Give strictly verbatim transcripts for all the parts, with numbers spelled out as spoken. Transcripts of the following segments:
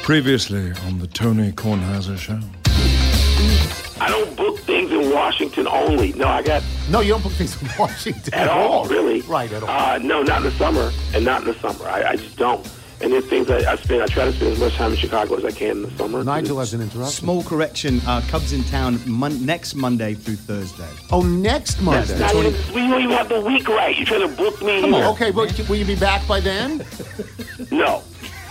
Previously on the Tony Kornheiser Show. I don't book things in Washington only. No, I got... No, you don't book things in Washington at, at all, all, really. Right, at all. Uh, no, not in the summer, and not in the summer. I, I just don't. And there's things I, I spend, I try to spend as much time in Chicago as I can in the summer. Nigel has an interruption. Small correction, uh, Cubs in town mon- next Monday through Thursday. Oh, next Monday? Not even, we don't even have the week right. You're trying to book me Come here. on, okay, but will you be back by then? No.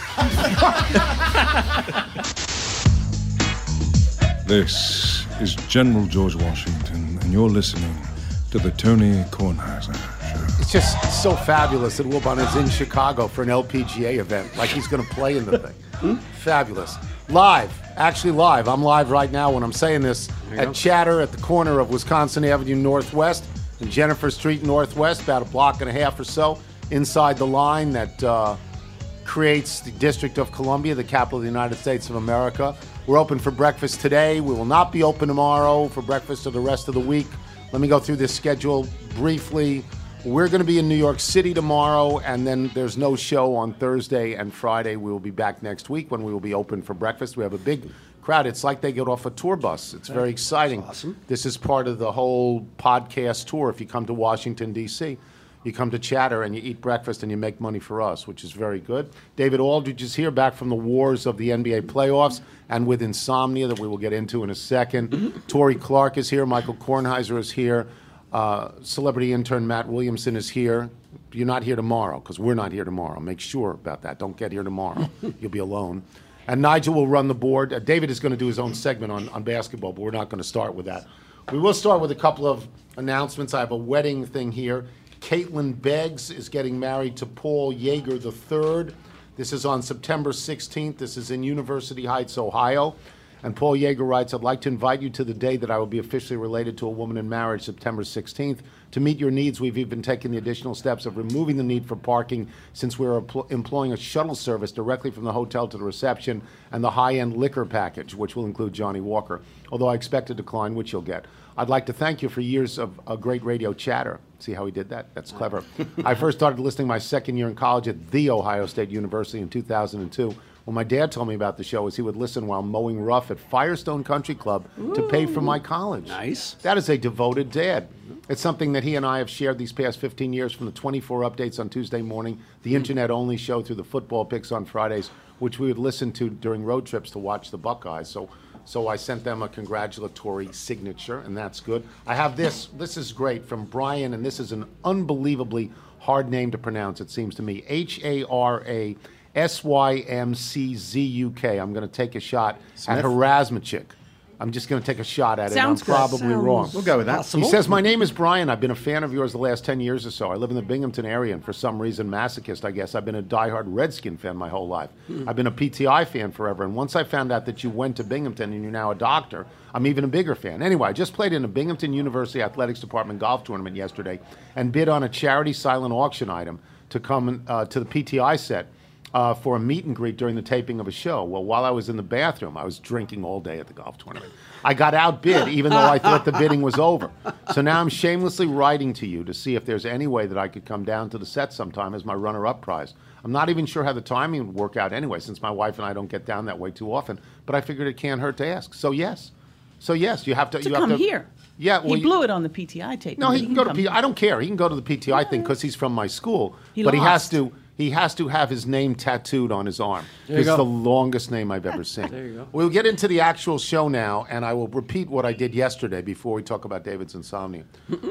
This is General George Washington, and you're listening to the Tony Kornheiser Show. It's just so fabulous that Wilbon is in Chicago for an L P G A event, like he's going to play in the thing. Hmm? Fabulous. Live, actually live. I'm live right now when I'm saying this at go. Chatter at the corner of Wisconsin Avenue Northwest and Jennifer Street Northwest, about a block and a half or so, inside the line that uh, creates the District of Columbia, the capital of the United States of America. We're open for breakfast today. We will not be open tomorrow for breakfast or the rest of the week. Let me go through this schedule briefly. We're going to be in New York City tomorrow, and then there's no show on Thursday and Friday. We will be back next week when we will be open for breakfast. We have a big crowd. It's like they get off a tour bus. It's very exciting. That's awesome. This is part of the whole podcast tour. If you come to Washington, D C, you come to Chatter and you eat breakfast and you make money for us, which is very good. David Aldridge is here, back from the wars of the N B A playoffs and with insomnia that we will get into in a second. Mm-hmm. Tori Clark is here. Michael Kornheiser is here. Uh, celebrity intern Matt Williamson is here. You're not here tomorrow because we're not here tomorrow. Make sure about that. Don't get here tomorrow. You'll be alone. And Nigel will run the board. Uh, David is going to do his own segment on, on basketball, but we're not going to start with that. We will start with a couple of announcements. I have a wedding thing here. Caitlin Beggs is getting married to Paul Yeager the third. This is on September sixteenth. This is in University Heights, Ohio. And Paul Yeager writes, I'd like to invite you to the day that I will be officially related to a woman in marriage, September sixteenth. To meet your needs, we've even taken the additional steps of removing the need for parking since we're empl- employing a shuttle service directly from the hotel to the reception and the high-end liquor package, which will include Johnny Walker, although I expect a decline, which you'll get. I'd like to thank you for years of a great radio chatter. See how he did that? That's clever. I first started listening my second year in college at The Ohio State University in two thousand two. What my dad told me about the show is he would listen while mowing rough at Firestone Country Club Ooh. to pay for my college. Nice. That is a devoted dad. It's something that he and I have shared these past fifteen years, from the twenty-four updates on Tuesday morning, the internet-only show, through the football picks on Fridays, which we would listen to during road trips to watch the Buckeyes. So so I sent them a congratulatory signature, and that's good. I have this. This is great from Brian, and this is an unbelievably hard name to pronounce, it seems to me. H A R A S Y M C Z U K. I'm going to take a shot Smith? at Harasmachik. I'm just going to take a shot at Sounds it. I'm good. probably Sounds wrong. We'll go with that. Possible. He says, my name is Brian. I've been a fan of yours the last ten years or so. I live in the Binghamton area, and for some reason, masochist, I guess. I've been a diehard Redskin fan my whole life. Hmm. I've been a P T I fan forever, and once I found out that you went to Binghamton and you're now a doctor, I'm even a bigger fan. Anyway, I just played in a Binghamton University Athletics Department golf tournament yesterday and bid on a charity silent auction item to come uh, to the P T I set. Uh, for a meet and greet during the taping of a show. Well, while I was in the bathroom, I was drinking all day at the golf tournament. I got outbid, even though I thought the bidding was over. So now I'm shamelessly writing to you to see if there's any way that I could come down to the set sometime as my runner-up prize. I'm not even sure how the timing would work out anyway, since my wife and I don't get down that way too often. But I figured it can't hurt to ask. So yes, so yes, you have to. To you come have to, here. Yeah, well, he blew it on the P T I tape. No, he, he can go to P T I. Here. I don't care. He can go to the P T I yeah. thing because he's from my school. He but lost. he has to. He has to have his name tattooed on his arm. It's the longest name I've ever seen. There you go. We'll get into the actual show now, and I will repeat what I did yesterday before we talk about David's insomnia.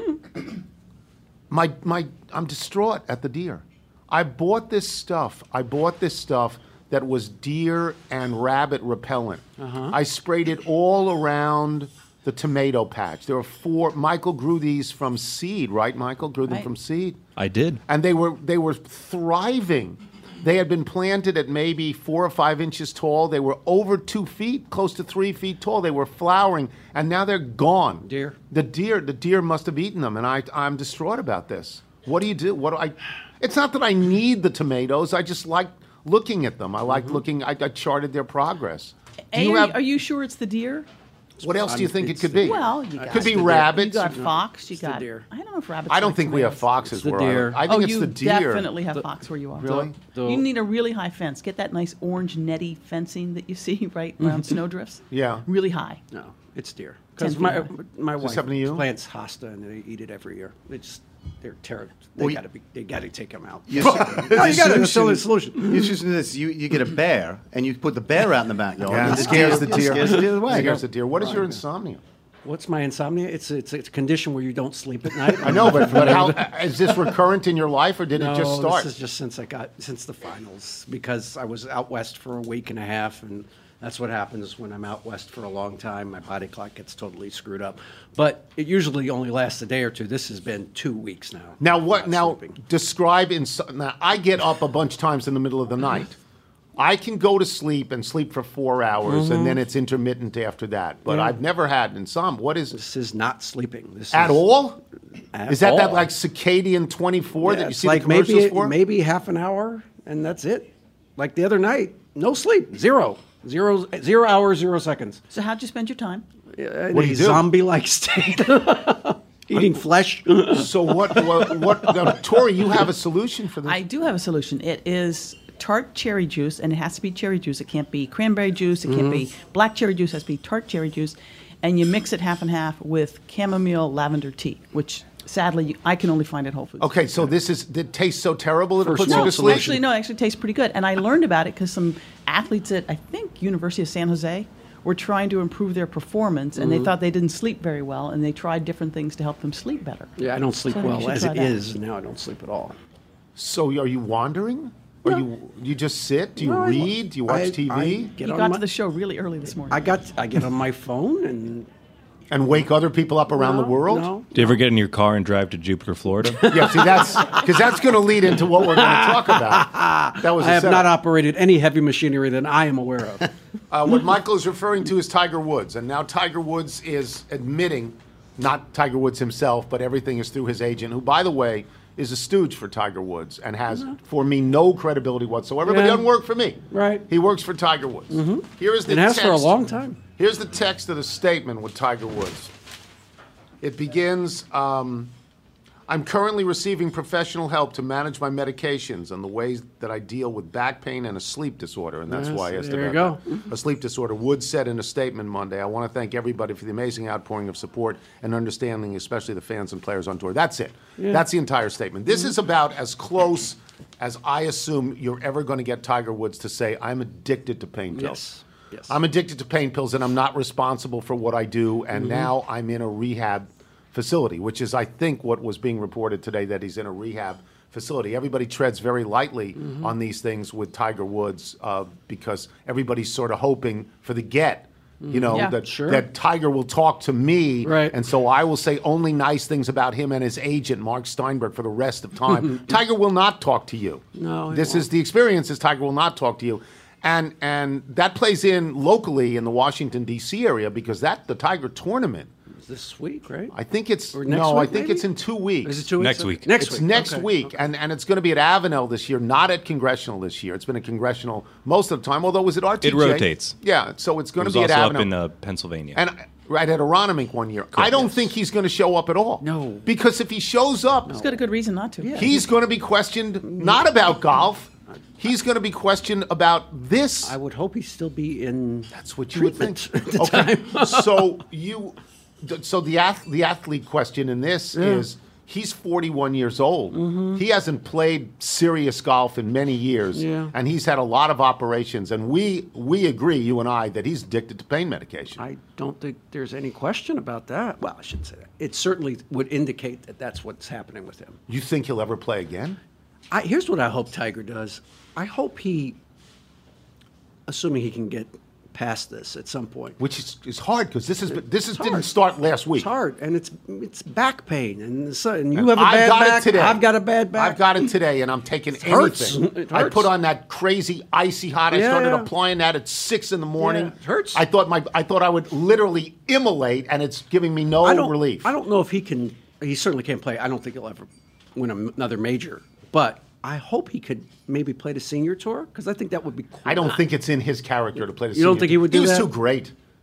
my, my, I'm distraught at the deer. I bought this stuff. I bought this stuff that was deer and rabbit repellent. Uh-huh. I sprayed it all around the tomato patch. There were four. Michael grew these from seed, right? Michael grew them right. from seed. I did. And they were they were thriving. They had been planted at maybe four or five inches tall. They were over two feet, close to three feet tall. They were flowering, and now they're gone. Deer. The deer, the deer must have eaten them, and I, I'm distraught about this. What do you do? What do I? It's not that I need the tomatoes. I just like looking at them. I like mm-hmm. looking. I, I charted their progress. A, you are, have, you, are you sure it's the deer? What else do you I'm- think it it's could the- be? Well, you It got could be You rabbits. got fox. You It's the got. deer. I don't know if rabbits. I don't like think we have tomatoes. foxes It's the where I live. deer. I think oh, it's you the deer. definitely have fox where you are. Really? The- You need a really high fence. Get that nice orange netty fencing that you see right around snowdrifts. Yeah. Really high. No, it's deer. Ten Because feet my high. my this wife happen to you? plants hosta and they eat it every year. They just they're terrible. They Well, you- gotta be. They gotta take them out. You no, you gotta. That's the only solution. You just do this. You, you get a bear and you put the bear out in the backyard. Yeah, and it the scares the deer. Scares the deer away. Scares the deer. What is your insomnia? What's my insomnia? It's it's it's a condition where you don't sleep at night. I know, but, but how is this recurrent in your life, or did No, it just start? this is just since I got since the finals because I was out west for a week and a half, and that's what happens when I'm out west for a long time. My body clock gets totally screwed up, but it usually only lasts a day or two. This has been two weeks now. Now what? Not Now sleeping. describe in. Now I get up a bunch of times in the middle of the night. I can go to sleep and sleep for four hours, and then it's intermittent after that. But Yeah. I've never had insomnia. What is This is not sleeping. This at is, all? At Is that that all. like circadian twenty-four Yeah, that you it's see like the commercials maybe for? maybe half an hour, and that's it. Like the other night, no sleep, zero, zero, zero hours, zero seconds. So how'd you spend your time? In What do a you do? zombie-like state, eating flesh. So what? What? what now, Tori, you have a solution for this? I do have a solution. It is tart cherry juice, and it has to be cherry juice. It can't be cranberry juice. It can't be black cherry juice. It has to be tart cherry juice. And you mix it half and half with chamomile lavender tea, which sadly I can only find at Whole Foods. Okay, so this is it tastes so terrible it First puts you world to No, sleep. actually, no. It actually tastes pretty good. And I learned about it because some athletes at I think University of San Jose were trying to improve their performance, and they thought they didn't sleep very well, and they tried different things to help them sleep better. Yeah, I don't sleep So I think you well should as try it that. is. Now I don't sleep at all. So are you wandering? Or you you just sit? Do you No, I- read? Do you watch I- T V? I You get on got my- to the show really early this morning. I got. I get on my phone and and wake other people up around no, the world? No, Do you ever get in your car and drive to Jupiter, Florida? Yeah, see, that's because that's going to lead into what we're going to talk about. That was I a have setup. not operated any heavy machinery that I am aware of. Uh, what Michael is referring to is Tiger Woods, and now Tiger Woods is admitting, not Tiger Woods himself, but everything is through his agent, who, by the way, is a stooge for Tiger Woods and has, for me, no credibility whatsoever. But he Yeah. doesn't work for me. Right. He works for Tiger Woods. Here is the It has text. for a long time. Here's the text of the statement with Tiger Woods. It begins, um, I'm currently receiving professional help to manage my medications and the ways that I deal with back pain and a sleep disorder. And that's Yes, why I asked there you about go. that. A sleep disorder. Woods said in a statement Monday, I want to thank everybody for the amazing outpouring of support and understanding, especially the fans and players on tour. That's it. That's the entire statement. This is about as close as I assume you're ever going to get Tiger Woods to say, I'm addicted to pain pills. Yes. Yes. I'm addicted to pain pills and I'm not responsible for what I do, and Mm-hmm. now I'm in a rehab facility, which is, I think, what was being reported today, that he's in a rehab facility. Everybody treads very lightly Mm-hmm. on these things with Tiger Woods uh, because everybody's sort of hoping for the get. You know, Yeah. that, Mm-hmm. Sure. that Tiger will talk to me, Right. and so I will say only nice things about him and his agent, Mark Steinberg, for the rest of time. Tiger will not talk to you. No, he This won't. is the experience is Tiger will not talk to you. And and that plays in locally in the Washington, D C area because that the Tiger tournament, This week, right? I think it's Or next no, I week, think maybe? it's in two weeks. Is it two Next weeks? week. Next it's week. next Okay. week, and, and it's going to be at Avenel this year, not at Congressional this year. It's been at Congressional most of the time, although it was at R T J. It rotates. Yeah, so it's It going to was be at also Avenel. up in uh, Pennsylvania. And right at Aronimink one year. I don't yes. think he's going to show up at all. No. Because if he shows up, He's got a good reason not to. he's going to be questioned not about golf. He's going to be questioned about this. I would hope he still be in. That's what you would think. treatment at the Okay, time. so you, th- so the ath- the athlete question in this is he's forty-one years old. Mm-hmm. He hasn't played serious golf in many years, Yeah. and he's had a lot of operations. And we we agree, you and I, that he's addicted to pain medication. I don't think there's any question about that. Well, I shouldn't say that. It certainly would indicate that that's what's happening with him. You think he'll ever play again? I, here's what I hope Tiger does. I hope he, assuming he can get past this at some point. Which is, is hard because this is this is It's didn't hard. start last week. It's hard, and it's it's back pain, and so and you have a I bad got back. it today. I've got a bad back. I've got it today, and I'm taking hurts. anything. It I hurts. put on that crazy icy hot. I Yeah, started yeah. applying that at six in the morning. Yeah, it hurts. I thought my I thought I would literally immolate, and it's giving me no I don't, relief. I don't know if he can. He certainly can't play. I don't think he'll ever win a- another major, but I hope he could maybe play the senior tour because I think that would be cool. I don't think it's in his character to play the. You don't senior think he tour. would He do was that? too great.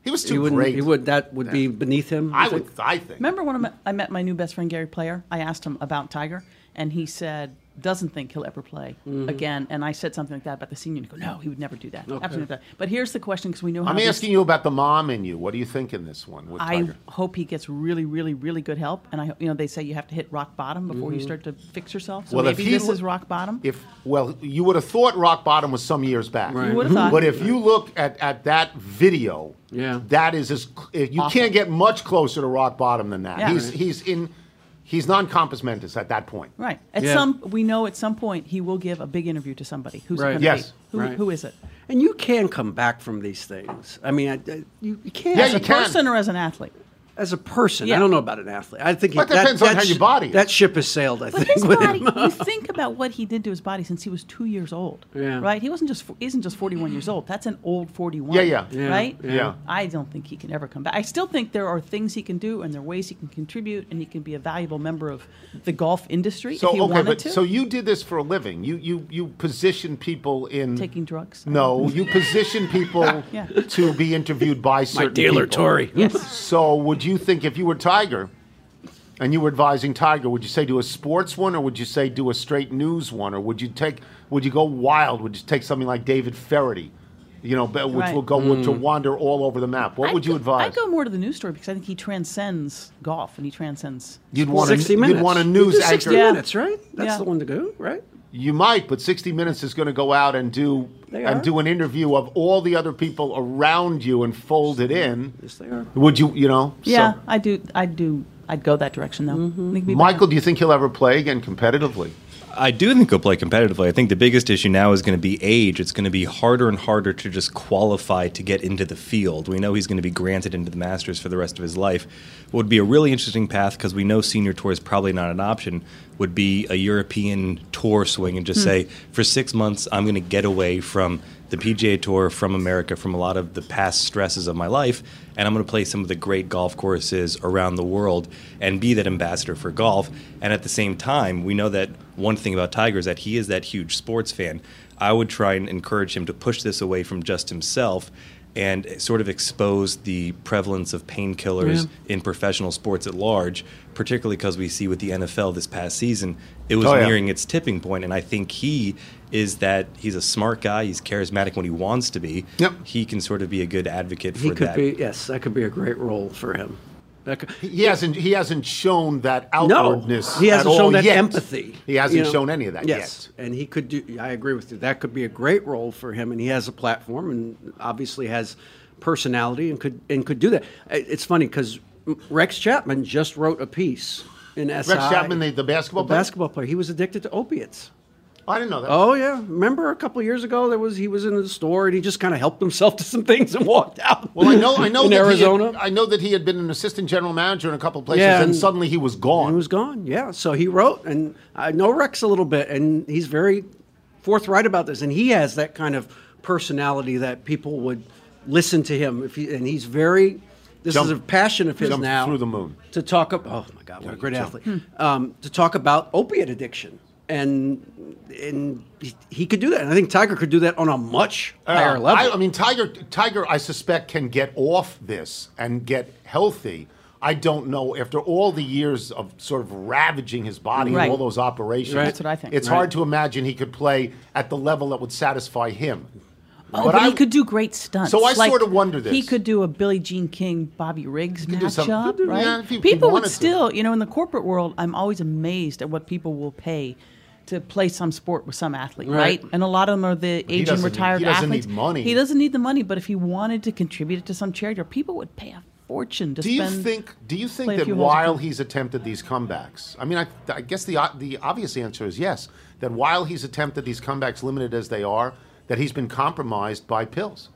He was He too wouldn't. great. He would. That would be beneath him. you I think? would. I think. Remember when I met, I met my new best friend Gary Player? I asked him about Tiger, and he said doesn't think he'll ever play Mm-hmm. again. And I said something like that about the senior. And he go, no, he would never do that. Absolutely not. But here's the question, because we know how I'm these- asking you about the mom in you. What do you think in this one with I Tiger? hope he gets really, really, really good help. And I, you know, they say you have to hit rock bottom before you start to fix yourself. So Well, if maybe he this lo- is rock bottom. If well, you would have thought rock bottom was some years back. Right. You would have thought. But if you look at, at that video, Yeah. that is as cl- you Awful. can't get much closer to rock bottom than that. Yeah. He's he's in he's non-compos mentis at that point. Right. At Yeah. some, we know at some point he will give a big interview to somebody. Who's Right. it going to Yes. be? Who, Right. who is it? And you can come back from these things. I mean, I, I- you, you can't. Yeah, As you a can. person or as an athlete? As a person, Yeah. I don't know about an athlete. I think he, But it depends on how sh- your body is. That ship has sailed. I But think his with body, him. you think about what he did to his body since he was two years old. Yeah. Right? He wasn't just he isn't just forty-one years old. That's an old forty-one. Yeah, yeah. Yeah, Right? yeah. I don't think he can ever come back. I still think there are things he can do and there are ways he can contribute and he can be a valuable member of the golf industry So if he okay, wanted but to. so you did this for a living. You you you position people in Taking drugs? No, you position people Yeah. to be interviewed by My certain dealer, people. Tory. Yes. So would you think if you were Tiger and you were advising Tiger, would you say do a sports one or would you say do a straight news one? Or would you take would you go wild? Would you take something like David Ferrity? You know, but- which Right. will go to wander all over the map. What I'd would you go- advise? I'd go more to the news story because I think he transcends golf and he transcends. You'd want a, sixty minutes. you'd want a You news do anchor. sixty Yeah. minutes, right? That's Yeah. the one to go, right? You might, but sixty Minutes is going to go out and do They and are. do an interview of all the other people around you and fold it in. Yes, they are. Would you, you know? Yeah, So, I do. I do. I'd go that direction though. I think it'd be Michael, do you think he'll ever play again competitively? I do think he'll play competitively. I think the biggest issue now is going to be age. It's going to be harder and harder to just qualify to get into the field. We know he's going to be granted into the Masters for the rest of his life. What would be a really interesting path, because we know senior tour is probably not an option, would be a European tour swing and just say, for six months, I'm going to get away from the P G A Tour, from America, from a lot of the past stresses of my life, and I'm going to play some of the great golf courses around the world and be that ambassador for golf. And at the same time, we know that one thing about Tiger is that he is that huge sports fan. I would try and encourage him to push this away from just himself and sort of expose the prevalence of painkillers Yeah. in professional sports at large, particularly because we see with the N F L this past season, it was Oh, yeah. nearing its tipping point, and I think he is that he's a smart guy, he's charismatic when he wants to be. Yep. He can sort of be a good advocate He for could that. be. Yes, that could be a great role for him. That could, He hasn't. He hasn't shown that no, outwardness. he hasn't at shown all that yet. empathy. He hasn't you know? shown any of that yes. and he could do. I agree with you. That could be a great role for him, and he has a platform, and obviously has personality, and could and could do that. It- It's funny because Rex Chapman just wrote a piece in S I. yet. Rex Chapman, the, the basketball the player. basketball player, he was addicted to opiates. I didn't know that. Oh yeah, remember a couple of years ago there was he was in the store and he just kind of helped himself to some things and walked out. Well, I know. I know in that Arizona. He had, I know that he had been an assistant general manager in a couple of places, Yeah, and, and- suddenly he was gone. He was gone. Yeah, so he wrote, and I know Rex a little bit, and he's very forthright about this, and he has that kind of personality that people would listen to him if he, and he's very. This Jump- is a passion of his jump now. through the moon. To talk about. Oh my God, what a great jump. athlete! Um, to talk about opiate addiction, and and he, he could do that, and I think Tiger could do that on a much higher Uh, level. I, I mean, Tiger. Tiger, I suspect, can get off this and get healthy. I don't know. After all the years of sort of ravaging his body Right. and all those operations, Right. That's what I think. It's Right. hard to imagine he could play at the level that would satisfy him. Oh, but, I- he could do great stunts. So I Like, sort of wonder this. He could do a Billie Jean King, Bobby Riggs could do some- matchup, could do- right? yeah, if he- if he people wanted would to. still, you know, in the corporate world, I'm always amazed at what people will pay to play some sport with some athlete, right? Right. And a lot of them are the aging doesn't- retired he doesn't athletes. need money. He doesn't need the money, but if he wanted to contribute it to some charity, or people would pay a fortune to Do you spend. think? Do you think play a that few holes of while golf. he's attempted these comebacks, I mean, I, I guess the o- the obvious answer is yes. That while he's attempted these comebacks, limited as they are, that he's been compromised by pills.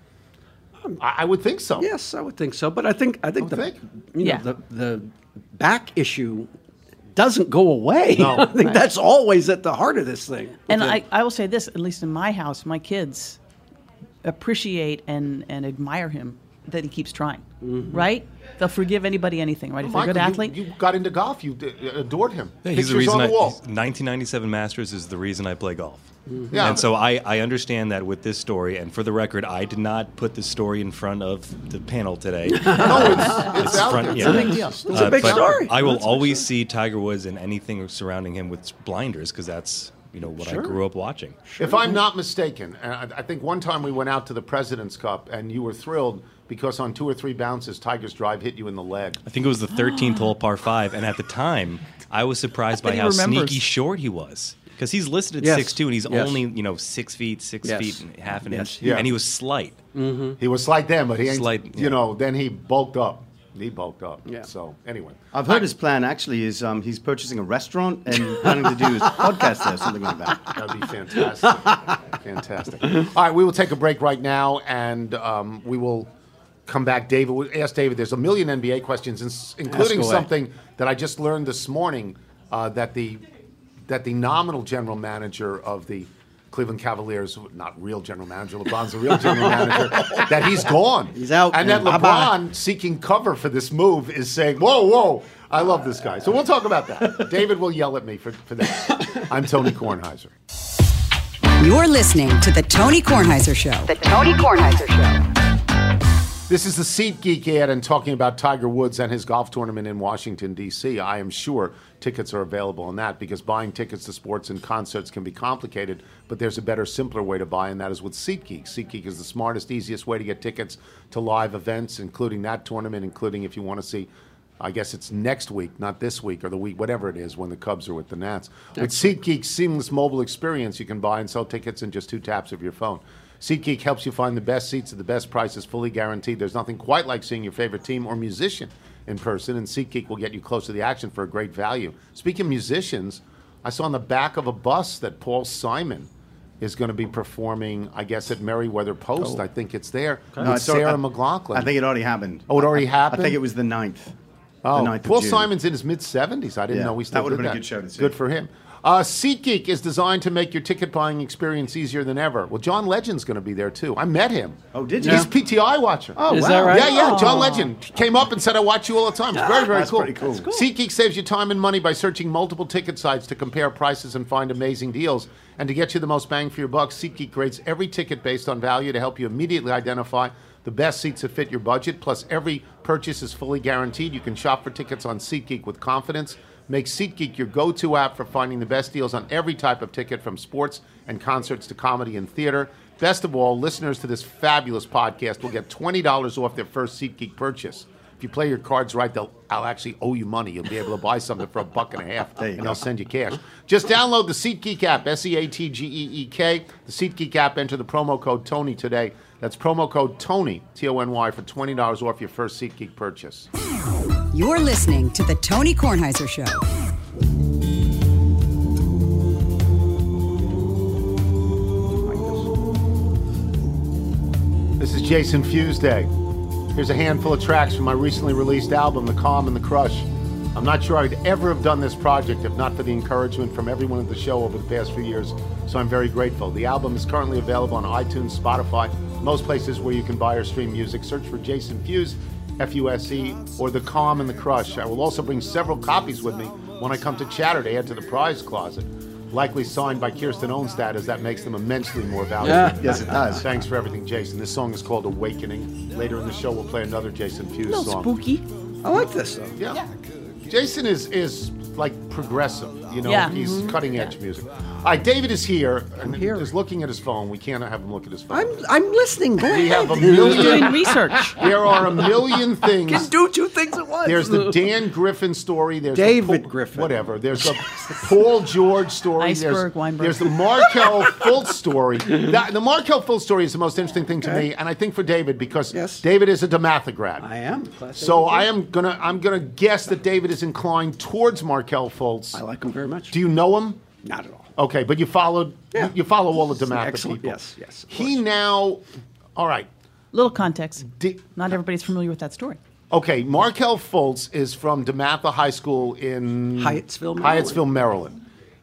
I, I would think so. Yes, I would think so. But I think I think Don't the think? you know, Yeah. the the back issue doesn't go away. No. I think Right. that's always at the heart of this thing. And With I, him. I will say this, at least in my house, my kids appreciate and, and admire him that he keeps trying, right? They'll forgive anybody anything, right? If you're a Michael, good you- athlete. You, got into golf. You d- adored him. Yeah, he's the Pictures reason on the I, wall. nineteen ninety-seven Masters is the reason I play golf. Yeah. And so I, I understand that with this story, and for the record, I did not put this story in front of the panel today. No, it's, it's out front- there. yeah. It's a big deal. It's a big but story. I will That's a big always story. see Tiger Woods and anything surrounding him with blinders because that's you know what Sure. I grew up watching. If I'm not mistaken, and I I think one time we went out to the President's Cup, and you were thrilled because on two or three bounces, Tiger's drive hit you in the leg. I think it was the thirteenth hole par five, and at the time, I was surprised by he how remembers. sneaky short he was. Because he's listed at Yes. six two, and he's Yes. only you know six feet, six Yes. feet, and half an Yes. inch, Yeah. and he was slight. He was slight then, but he ain't, Slight, you yeah. know, then he bulked up. He bulked up. Yeah. So, anyway. I've heard his plan actually is um, he's purchasing a restaurant and planning to do his podcast there, something like that. That'd be fantastic. Fantastic. All right, we will take a break right now, and um, we will come back. David, we'll ask David. There's a million N B A questions, ins- including away. something that I just learned this morning uh, that the that the nominal general manager of the Cleveland Cavaliers, not real general manager, LeBron's the real general manager, that he's gone. He's out. And that Bye-bye. LeBron, seeking cover for this move, is saying, whoa, whoa, I love this guy. So we'll talk about that. David will yell at me for, for that. I'm Tony Kornheiser. You're listening to The Tony Kornheiser Show. The Tony Kornheiser Show. This is the SeatGeek ad and talking about Tiger Woods and his golf tournament in Washington, D C I am sure tickets are available on that because buying tickets to sports and concerts can be complicated, but there's a better, simpler way to buy, and that is with SeatGeek. SeatGeek is the smartest, easiest way to get tickets to live events, including that tournament, including if you want to see, I guess it's next week, not this week or the week, whatever it is, when the Cubs are with the Nats. With SeatGeek's seamless mobile experience, you can buy and sell tickets in just two taps of your phone. SeatGeek helps you find the best seats at the best prices, fully guaranteed. There's nothing quite like seeing your favorite team or musician in person, and SeatGeek will get you close to the action for a great value. Speaking of musicians, I saw on the back of a bus that Paul Simon is going to be performing, I guess, at Merriweather Post. I think it's there with No, it's al- Sarah I- McLaughlin. I think it already happened. Oh, it already I- happened? I think it was the ninth. Oh, the ninth Paul of June. Simon's in his mid seventies. I didn't Yeah, know we that still would've did been a that. good show to see. Good for him. Uh, SeatGeek is designed to make your ticket buying experience easier than ever. Well, John Legend's going to be there too. I met him. Oh, did you? He's a P T I watcher. Oh, Is wow. that right? Yeah, yeah. John Legend came up and said, I watch you all the time. It's very, very That's cool. pretty cool. That's cool. SeatGeek saves you time and money by searching multiple ticket sites to compare prices and find amazing deals. And to get you the most bang for your buck, SeatGeek grades every ticket based on value to help you immediately identify the best seats that fit your budget. Plus, every purchase is fully guaranteed. You can shop for tickets on SeatGeek with confidence. Make SeatGeek your go-to app for finding the best deals on every type of ticket, from sports and concerts to comedy and theater. Best of all, listeners to this fabulous podcast will get twenty dollars off their first SeatGeek purchase. If you play your cards right, they'll I'll actually owe you money. You'll be able to buy something for a buck and a half, There you and go. they'll send you cash. Just download the SeatGeek app, S E A T G E E K. The SeatGeek app, enter the promo code Tony today. That's promo code Tony, T O N Y, for twenty dollars off your first SeatGeek purchase. You're listening to The Tony Kornheiser Show. This is Jason Fusday. Here's a handful of tracks from my recently released album, The Calm and the Crush. I'm not sure I'd ever have done this project if not for the encouragement from everyone at the show over the past few years, so I'm very grateful. The album is currently available on iTunes, Spotify, most places where you can buy or stream music. Search for Jason Fuse, F U S E, or The Calm and the Crush. I will also bring several copies with me when I come to Chatter to add to the prize closet. Likely signed by Kirsten Onstad, as that makes them immensely more valuable. Yeah. Yes, it does. Thanks for everything, Jason. This song is called Awakening. Later in the show, we'll play another Jason A Fuse little song. spooky. I like this though. Yeah. Jason is is like progressive, you know. Yeah. He's cutting edge music. All right, David is here and here. is looking at his phone. We can't have him look at his phone. I'm I'm listening. Go we ahead. have a Doing million. research. There are a million things. Can do two things at once. There's the Dan Griffin story. There's David the Paul, Griffin. Whatever. There's the Paul George story. Iceberg, there's, Weinberg. there's the Markel Fultz story. That, the Markel Fultz story is the most interesting thing to me, and I think for David, because Yes. David is a DeMatha grad. I am. Class A So D. I am gonna I'm gonna guess that David is inclined towards Markel Fultz. I like him very much. Do you know him? Not at all. Okay, but you followed. Yeah. You, you follow all the He's an DeMatha excellent- people. yes, yes, of He course. now. All right. Little context. Di- Not everybody's familiar with that story. Okay, Markel Fultz is from DeMatha High School in Hyattsville, Maryland. Hyattsville, Maryland.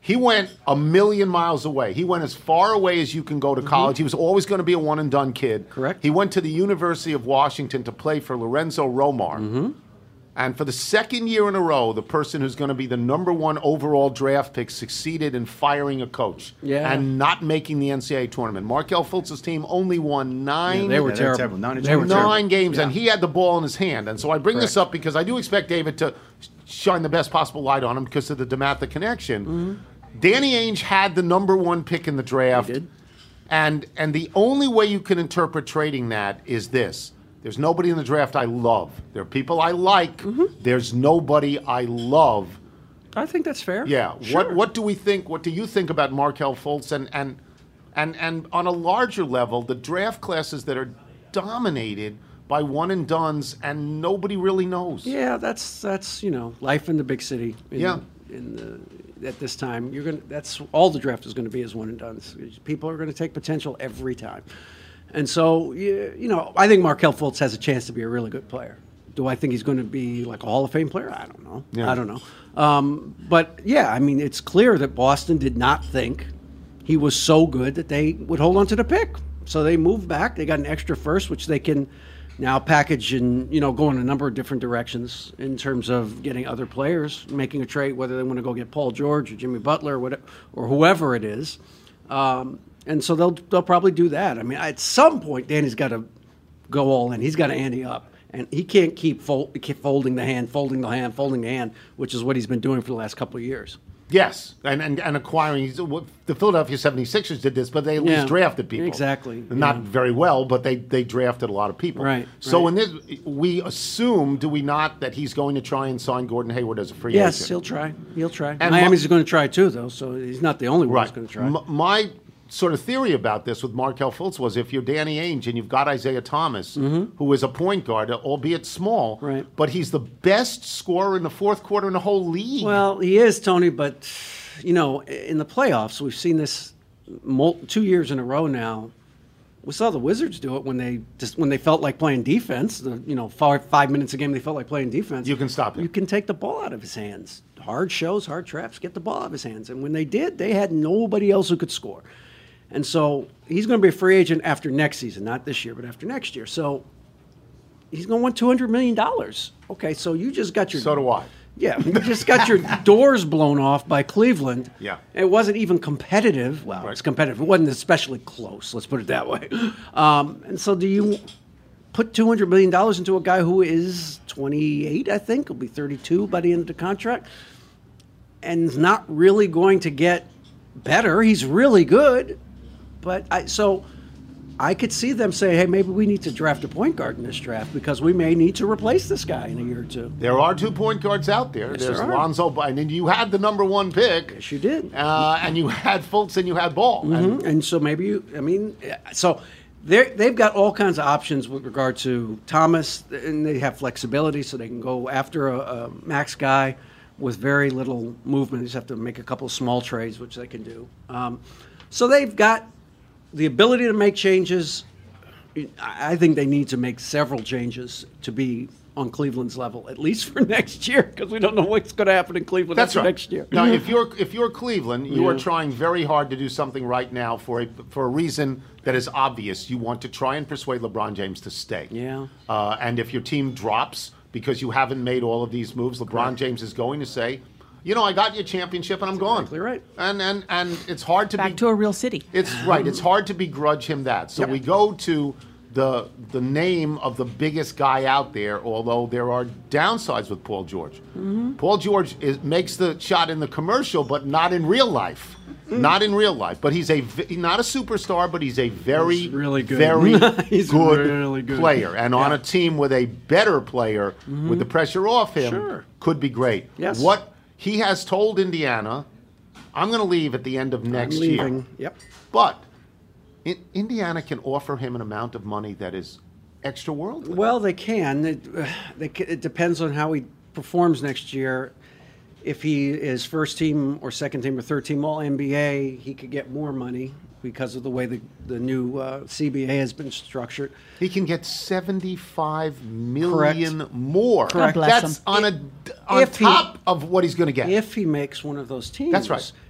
He went a million miles away. He went as far away as you can go to college. Mm-hmm. He was always going to be a one-and-done kid. Correct. He went to the University of Washington to play for Lorenzo Romar. Mm-hmm. And for the second year in a row, the person who's going to be the number one overall draft pick succeeded in firing a coach yeah. and not making the N C double A tournament. Markelle Fultz's team only won nine, yeah, they were yeah, terrible. terrible. Nine, they were nine terrible. games, yeah. and he had the ball in his hand. And so I bring Correct. this up because I do expect David to shine the best possible light on him because of the DeMatha connection. Mm-hmm. Danny Ainge had the number one pick in the draft. He did. And, and the only way you can interpret trading that is this. There's nobody in the draft I love. There are people I like. Mm-hmm. There's nobody I love. I think that's fair. Yeah. Sure. What What do we think? What do you think about Markelle Fultz? And and and and on a larger level, the draft classes that are dominated by one and dones, and nobody really knows. Yeah, that's that's you know life in the big city. In, Yeah. In the at this time, you're gonna. That's all the draft is going to be is one and dones. People are going to take potential every time. And so, you, you know, I think Markelle Fultz has a chance to be a really good player. Do I think he's going to be like a Hall of Fame player? I don't know. Yeah. I don't know. Um, but, yeah, I mean, it's clear that Boston did not think he was so good that they would hold on to the pick. So they moved back. They got an extra first, which they can now package and, you know, go in a number of different directions in terms of getting other players, making a trade, whether they want to go get Paul George or Jimmy Butler or, whatever, or whoever it is. Um And so they'll they'll probably do that. I mean, at some point, Danny's got to go all in. He's got to ante up, and he can't keep, fold, keep folding the hand, folding the hand, folding the hand, which is what he's been doing for the last couple of years. Yes, and and, and acquiring the Philadelphia seventy-sixers did this, but they at least Yeah, drafted people. exactly, Not yeah. very well, but they, they drafted a lot of people. Right, So right. in this, we assume, do we not, that he's going to try and sign Gordon Hayward as a free Yes, agent? he'll try. He'll try. And Miami's my- going to try too, though. So he's not the only one Right. who's going to try. M- my sort of theory about this with Markelle Fultz was if you're Danny Ainge and you've got Isaiah Thomas, Mm-hmm. who is a point guard, albeit small, Right. but he's the best scorer in the fourth quarter in the whole league. Well, he is, Tony, but, you know, in the playoffs, we've seen this mul- two years in a row now. We saw the Wizards do it when they just when they felt like playing defense. The, you know, five, five minutes a game they felt like playing defense. You can stop it. You can take the ball out of his hands. Hard shows, hard traps, get the ball out of his hands. And when they did, they had nobody else who could score. And so he's going to be a free agent after next season, not this year, but after next year. So he's going to want two hundred million dollars. Okay, so you just got your... So do I. Yeah, you just got your doors blown off by Cleveland. Yeah. It wasn't even competitive. Well, Right. it's competitive. It wasn't especially close, let's put it that way. Um, and so do you put two hundred million dollars into a guy who is twenty-eight, I think, will be thirty-two by the end of the contract, and is not really going to get better? He's really good. But I, so I could see them say, hey, maybe we need to draft a point guard in this draft because we may need to replace this guy in a year or two. There are two point guards out there. Yes, There's there are. Lonzo Ball, and then you had the number one pick. Yes, you did. Uh, and you had Fultz and you had Ball. And Mhm. And so maybe you, I mean, so they they've got all kinds of options with regard to Thomas, and they have flexibility so they can go after a, a max guy with very little movement. They just have to make a couple of small trades, which they can do. Um, so they've got the ability to make changes. I I think they need to make several changes to be on Cleveland's level, at least for next year, because we don't know what's going to happen in Cleveland That's after right. next year. Now, if you're if you're Cleveland, you are Yeah. trying very hard to do something right now for a for a reason that is obvious. You want to try and persuade LeBron James to stay. Yeah. Uh, and if your team drops because you haven't made all of these moves, LeBron Correct. James is going to say, you know, I got you a championship and I'm gone. exactly right. And and and it's hard to Back be to a real city. It's right. It's hard to begrudge him that. So Yep. we go to the the name of the biggest guy out there. Although there are downsides with Paul George. Paul George is, makes the shot in the commercial, but not in real life. Not in real life. But he's a v- not a superstar, but he's a very He's really good. very He's good, really good. player. And on Yeah. a team with a better player, with the pressure off him, Sure. could be great. Yes. What he has told Indiana, I'm going to leave at the end of next I'm year. leaving. Yep. But in, Indiana can offer him an amount of money that is extra worldly. Well, they can. It, uh, they, ca- it depends on how he performs next year. If he is first team or second team or third team All N B A, he could get more money because of the way the, the new uh, C B A has been structured. He can get seventy-five million Correct. more. God bless That's him. on a on If he- top of what he's going to get. If he makes one of those teams, That's right.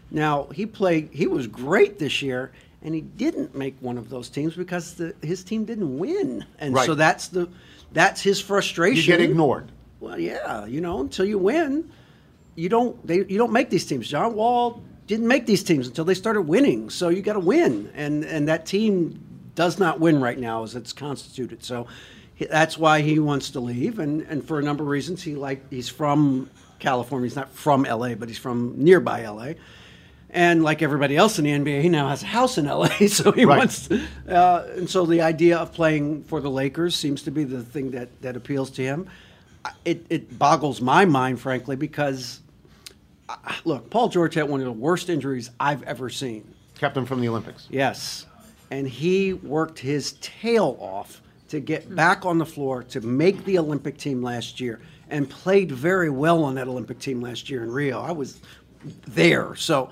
Now, he played, he was great this year, and he didn't make one of those teams because the, his team didn't win. And Right. so that's the that's his frustration. You get ignored. Well, yeah, you know, until you win, you don't they you don't make these teams. John Wall didn't make these teams until they started winning. So you got to win, and and that team does not win right now as it's constituted. So he, that's why he wants to leave, and and for a number of reasons. He like he's from California. He's not from L A, but he's from nearby L A. And like everybody else in the N B A, he now has a house in L A, so he Right. wants. Uh, and so the idea of playing for the Lakers seems to be the thing that, that appeals to him. It, it boggles my mind, frankly, because uh, look, Paul George had one of the worst injuries I've ever seen. Kept him from the Olympics. Yes, and he worked his tail off to get back on the floor to make the Olympic team last year, and played very well on that Olympic team last year in Rio. I was there, so.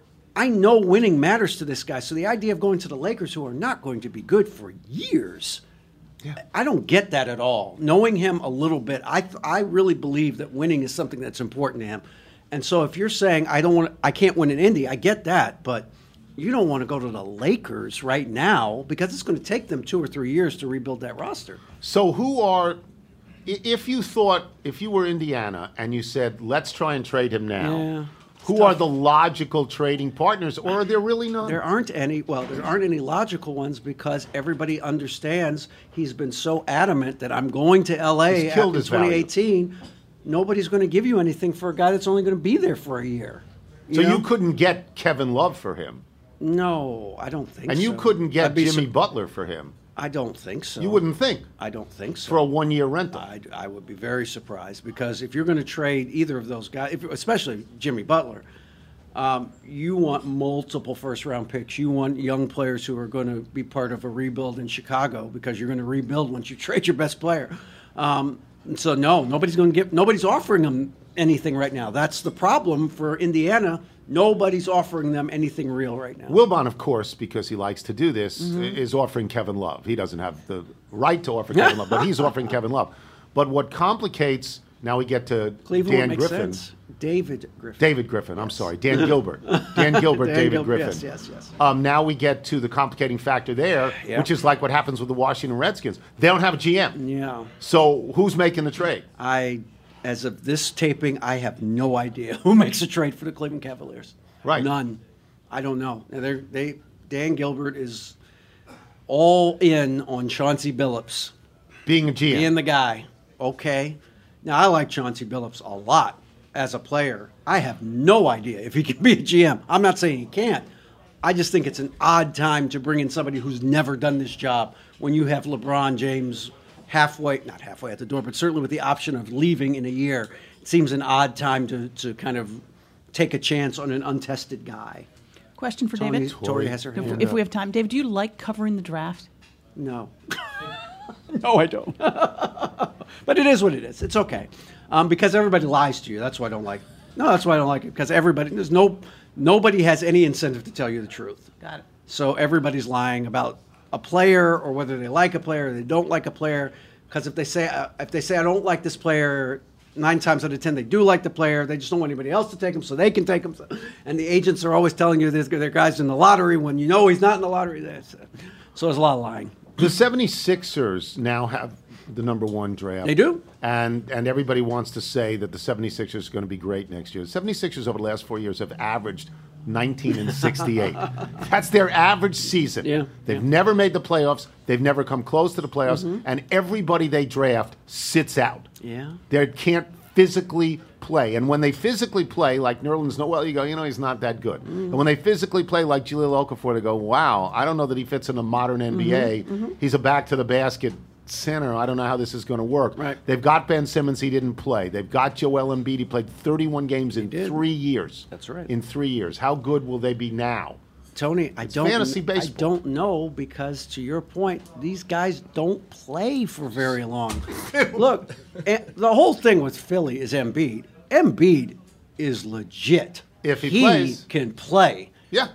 I know winning matters to this guy. So the idea of going to the Lakers, who are not going to be good for years, yeah. I don't get that at all. Knowing him a little bit, I I really believe that winning is something that's important to him. And so if you're saying I don't want, I can't win in Indy, I get that, but you don't want to go to the Lakers right now because it's going to take them two or three years to rebuild that roster. So who are, i- if you thought, if you were Indiana and you said, let's try and trade him now, Yeah. who are the logical trading partners, or are there really none? There aren't any. Well, there aren't any logical ones because everybody understands he's been so adamant that I'm going to L A He's killed after his value. twenty eighteen. Nobody's going to give you anything for a guy that's only going to be there for a year. So know? you couldn't get Kevin Love for him, No, I don't think so. and you couldn't get I'd be Jimmy sur- Butler for him. I don't think so. You wouldn't think I don't think so. for a one-year rental. I, I would be very surprised because if you're going to trade either of those guys, if, especially Jimmy Butler, um, you want multiple first-round picks. You want young players who are going to be part of a rebuild in Chicago because you're going to rebuild once you trade your best player. Um, and so no, nobody's going to get. Nobody's offering them anything right now. That's the problem for Indiana. Nobody's offering them anything real right now. Wilbon, of course, because he likes to do this, Mm-hmm. is offering Kevin Love. He doesn't have the right to offer Kevin Love, but he's offering Kevin Love. But what complicates, now we get to Cleveland Dan makes Griffin. sense. David Griffin. David Griffin, I'm sorry. Dan Gilbert. Dan Gilbert, Dan David Gil- Griffin. yes, yes, yes. Um, now we get to the complicating factor there, Yeah. which is like what happens with the Washington Redskins. They don't have a G M. Yeah. So who's making the trade? I, as of this taping, I have no idea who makes a trade for the Cleveland Cavaliers. Right. None. I don't know. They're, they Dan Gilbert is all in on Chauncey Billups Being a G M. being the guy. Okay. Now I like Chauncey Billups a lot as a player. I have no idea if he can be a G M. I'm not saying he can't. I just think it's an odd time to bring in somebody who's never done this job when you have LeBron James halfway, not halfway at the door, but certainly with the option of leaving in a year. It seems an odd time to, to kind of take a chance on an untested guy. Question for Tony, David. Tori has her If, hand if up. we have time, David, do you like covering the draft? No. no, I don't. But it is what it is. It's okay. Um, because everybody lies to you. That's why I don't like it. No, that's why I don't like it. Because everybody, there's no, nobody has any incentive to tell you the truth. Got it. So everybody's lying about a player or whether they like a player or they don't like a player. Because if they say uh, if they say I don't like this player, nine times out of ten they do like the player. They just don't want anybody else to take him, so they can take him. And the agents are always telling you there's their guys in the lottery when you know he's not in the lottery. That's, uh, so there's a lot of lying. The seventy-sixers now have the number one draft. They do? And and everybody wants to say that the seventy-sixers are going to be great next year. The seventy-sixers over the last four years have averaged nineteen and sixty-eight. That's their average season. Yeah, They've yeah. never made the playoffs. They've never come close to the playoffs. Mhm. And everybody they draft sits out. Yeah. They can't physically play. And when they physically play, like Nerlens Noel, you go, you know, he's not that good. Mm. And when they physically play like Jahlil Okafor, they go, wow, I don't know that he fits in the modern N B A. Mhm, mhm. He's a back-to-the-basket center. I don't know how this is going to work. Right. They've got Ben Simmons. He didn't play. They've got Joel Embiid. He played thirty-one games in did. three years. That's right. In three years. How good will they be now? Tony, I It's don't. fantasy I baseball. don't know because, to your point, these guys don't play for very long. Look, eh, the whole thing with Philly is Embiid. Embiid is legit. If he plays. can play, Yeah.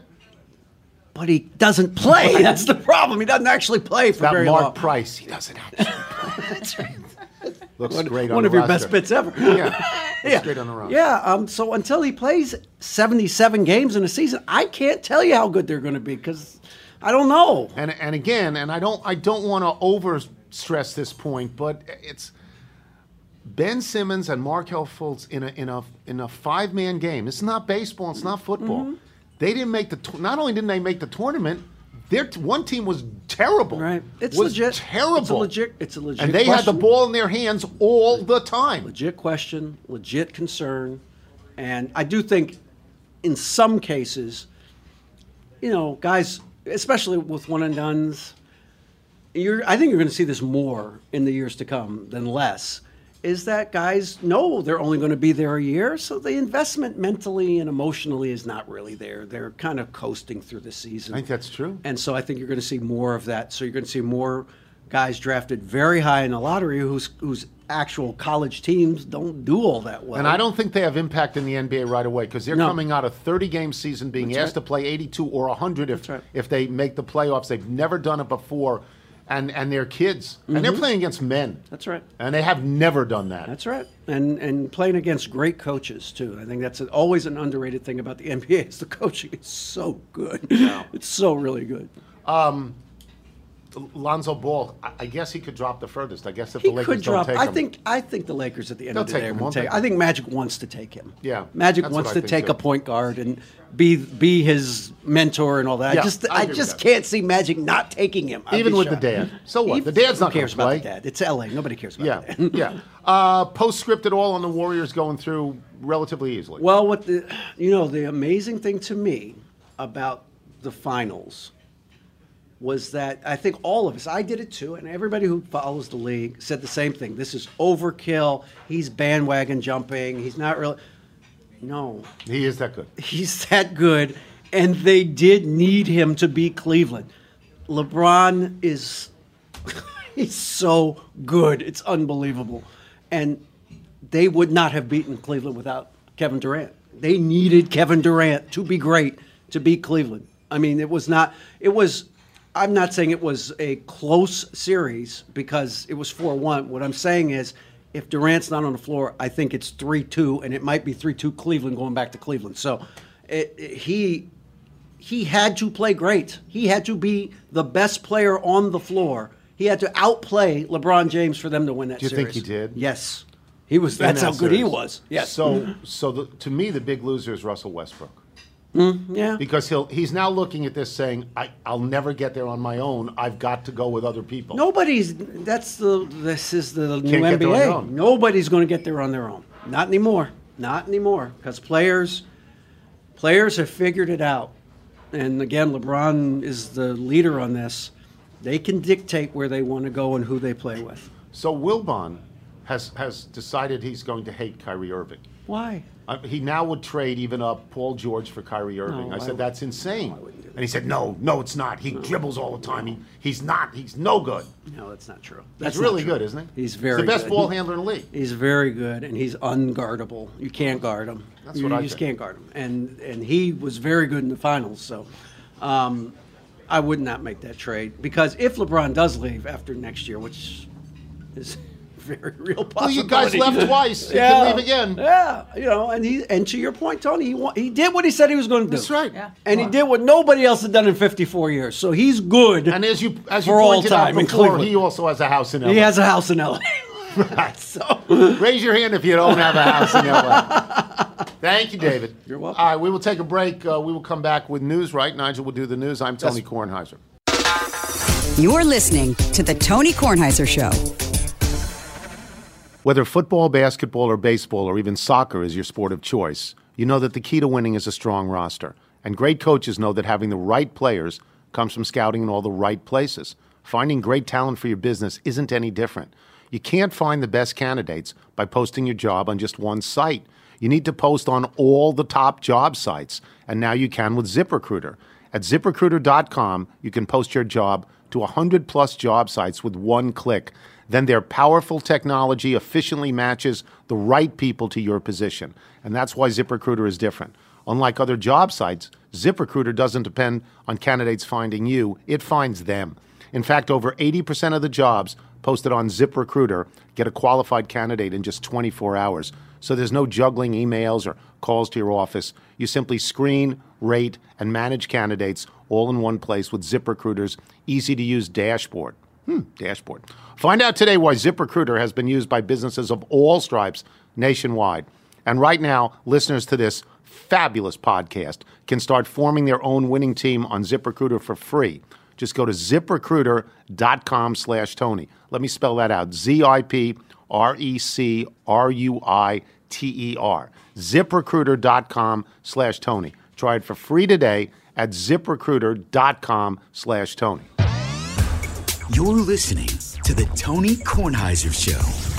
but he doesn't play. That's the problem. He doesn't actually play for That very Mark long. Price, he doesn't actually play. That's right. Looks one, great on one the of your roster. best bits ever. Yeah, looks yeah. great on the roster. Yeah. Um, so until he plays seventy-seven games in a season, I can't tell you how good they're going to be because I don't know. And and again, and I don't I don't want to over stress this point, but it's Ben Simmons and Markelle Fultz in a in a in a five man game. It's not baseball. It's not football. Mm-hmm. They didn't make the. T- not only didn't they make the tournament, their t- one team was terrible. Right. It's was legit. Terrible. It's a legit. It's a legit. And they question. had the ball in their hands all the time. Legit question. Legit concern. And I do think, in some cases, you know, guys, especially with one and dones, you're. I think you're going to see this more in the years to come than less. Is that guys know they're only going to be there a year, so the investment mentally and emotionally is not really there. They're kind of coasting through the season. I think that's true. And so I think you're going to see more of that. So you're going to see more guys drafted very high in the lottery whose whose actual college teams don't do all that well. And I don't think they have impact in the N B A right away because they're No. coming out of thirty game season being That's asked right. to play eighty-two or one hundred if, right. if they make the playoffs. They've never done it before. And and they're kids. And they're playing against men. That's right. And they have never done that. That's right. And and playing against great coaches, too. I think that's a, always an underrated thing about the N B A is the coaching is so good. It's so really good. Lonzo Ball, I, I guess he could drop the furthest. I guess if He the Lakers could drop. don't take I him. think. I think the Lakers at the end They'll of the take day him, will won't take. they? I think Magic wants to take him. Yeah, Magic that's wants what I to think, take a too. point guard and be be his mentor and all that. Yeah, I just I I, agree with just that. can't see Magic not taking him. I'd Even be with the shocked. dad. So what? Even- The dad's who not gonna cares about play. the dad? It's L A. Nobody cares about Yeah, the dad. yeah. Uh, postscript it all on the Warriors going through relatively easily. Well, what the you know the amazing thing to me about the finals was that I think all of us, I did it too, and everybody who follows the league said the same thing. This is overkill. He's bandwagon jumping. He's not really. No, he is that good. he's that good, and they did need him to beat Cleveland. LeBron is he's so good. It's unbelievable. And they would not have beaten Cleveland without Kevin Durant. They needed Kevin Durant to be great to beat Cleveland. I mean, it was not it was I'm not saying it was a close series because it was four one. What I'm saying is if Durant's not on the floor, I think it's three two, and it might be three two Cleveland going back to Cleveland. So it, it- he he had to play great. He had to be the best player on the floor. He had to outplay LeBron James for them to win that Do you series. think he did? Yes. He was. In That's that how good he series. was. Yes. So, so the, to me, the big loser is Russell Westbrook. yeah. Because he'll he's now looking at this saying, I, I'll never get there on my own. I've got to go with other people. Nobody's. That's the. This is the new Can't get N B there on their A. own. Nobody's going to get there on their own. Not anymore. Not anymore. Because players, players have figured it out. And again, LeBron is the leader on this. They can dictate where they want to go and who they play with. So Wilbon has has decided he's going to hate Kyrie Irving. Why? Uh, he now would trade even up Paul George for Kyrie Irving. No, I I said, would- that's insane. I wouldn't do that. And he said, no, no, it's not. He dribbles all the time. He, he's not. He's no good. No, that's not true. That's He's not really true. good, isn't he? He's very He's the best good. ball handler in the league. He's very good, and he's unguardable. You can't guard him. That's you, what I you just think. can't guard him. And and he was very good in the finals. So, um, I would not make that trade because if LeBron does leave after next year, which is a very real possibility. Well, you guys left twice. You yeah, can leave again. Yeah, you know, and he and to your point, Tony, he wa- he did what he said he was going to do. That's right. Yeah. And he did what nobody else had done in fifty-four years. So he's good. And as you as you For all pointed out time in before, Cleveland. he also has a house in L A. he has a house in L A. So Raise your hand if you don't have a house in L A. Thank you, David. You're welcome. All right, we will take a break. Uh, we will come back with news, right? Nigel will do the news. I'm Tony Kornheiser. You're listening to The Tony Kornheiser Show. Whether football, basketball, or baseball, or even soccer is your sport of choice, you know that the key to winning is a strong roster. And great coaches know that having the right players comes from scouting in all the right places. Finding great talent for your business isn't any different. You can't find the best candidates by posting your job on just one site. You need to post on all the top job sites, and now you can with ZipRecruiter. At zip recruiter dot com, you can post your job to one hundred plus job sites with one click. Then their powerful technology efficiently matches the right people to your position. And that's why ZipRecruiter is different. Unlike other job sites, ZipRecruiter doesn't depend on candidates finding you, it finds them. In fact, over eighty percent of the jobs posted on ZipRecruiter. Get a qualified candidate in just twenty-four hours. So there's no juggling emails or calls to your office. You simply screen, rate, and manage candidates all in one place with ZipRecruiter's easy-to-use dashboard. Hmm, dashboard. Find out today why ZipRecruiter has been used by businesses of all stripes nationwide. And right now, listeners to this fabulous podcast can start forming their own winning team on ZipRecruiter for free. Just go to ZipRecruiter.com slash Tony. Let me spell that out. Z I P R E C R U I T E R. ZipRecruiter.com slash Tony. Try it for free today at ZipRecruiter.com slash Tony. You're listening to the Tony Kornheiser Show.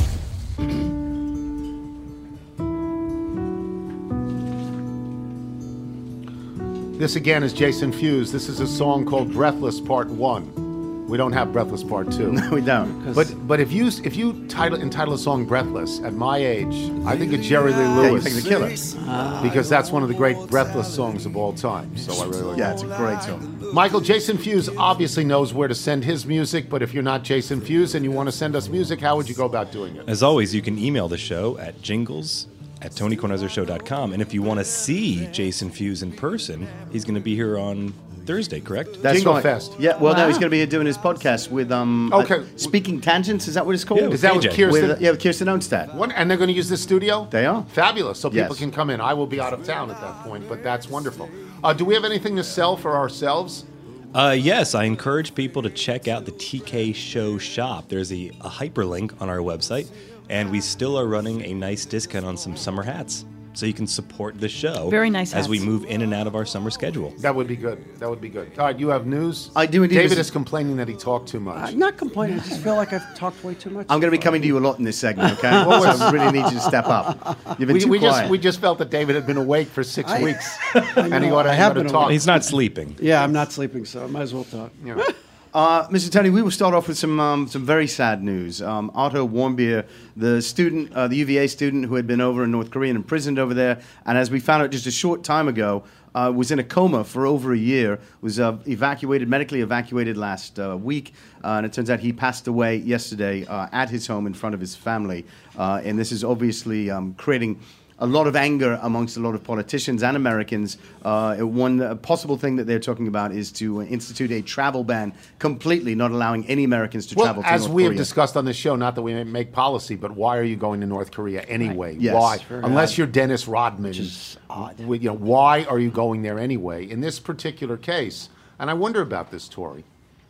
This again is Jason Fuse. This is a song called Breathless Part One. We don't have Breathless Part Two. No, we don't. But but if you if you title entitle a song Breathless, at my age, I think of Jerry Lee Yeah, you Lewis. think The Killers. Because that's one of the great Breathless songs of all time. So I really like Yeah, it. it's a great song. Michael, Jason Fuse obviously knows where to send his music, but if you're not Jason Fuse and you want to send us music, how would you go about doing it? As always, you can email the show at jingles at tony kornheiser show dot com. And if you want to see Jason Fuse in person, he's going to be here on Thursday, correct? That's Jingle right. Fest. Yeah, well, no, Wow. he's going to be here doing his podcast with um. Okay. uh, Speaking Tangents, is that what it's called? Yeah, Is that with K J. Kirsten? With, uh, yeah, with Kirsten Onstad. What, and they're going to use the studio? They are. Fabulous. So people Yes. can come in. I will be out of town at that point, but that's wonderful. Uh, do we have anything to sell for ourselves? Uh, yes, I encourage people to check out the T K Show shop. There's a, a hyperlink on our website, and we still are running a nice discount on some summer hats. So you can support the show. Very nice as we hats. move in and out of our summer schedule. That would be good. That would be good. All right, you have news? I do indeed. David This is is- complaining that he talked too much. I'm not complaining. I just feel like I've talked way too much. I'm going to be coming to you a lot in this segment, okay? So I really need you to step up. You've been we too we quiet. just we just felt that David had been awake for six I- weeks, I and he know, ought to, I he have ought to been talk. He's not sleeping. Yeah, I'm not sleeping, so I might as well talk. Yeah. Uh, Mister Tony, we will start off with some um, some very sad news. Um, Otto Warmbier, the student, uh, the U V A student who had been over in North Korea and imprisoned over there, and as we found out just a short time ago, uh, was in a coma for over a year, was uh, evacuated, medically evacuated last uh, week, uh, and it turns out he passed away yesterday uh, at his home in front of his family. Uh, and this is obviously um, creating a lot of anger amongst a lot of politicians and Americans. Uh, one uh, possible thing that they're talking about is to uh, institute a travel ban completely, not allowing any Americans to Well, travel to as North we Korea. have discussed on this show, not that we make policy, but why are you going to North Korea anyway? Yes. Why? It's very Unless odd. you're Dennis Rodman, is odd. w- you know, why are you going there anyway? In this particular case, and I wonder about this, Tori.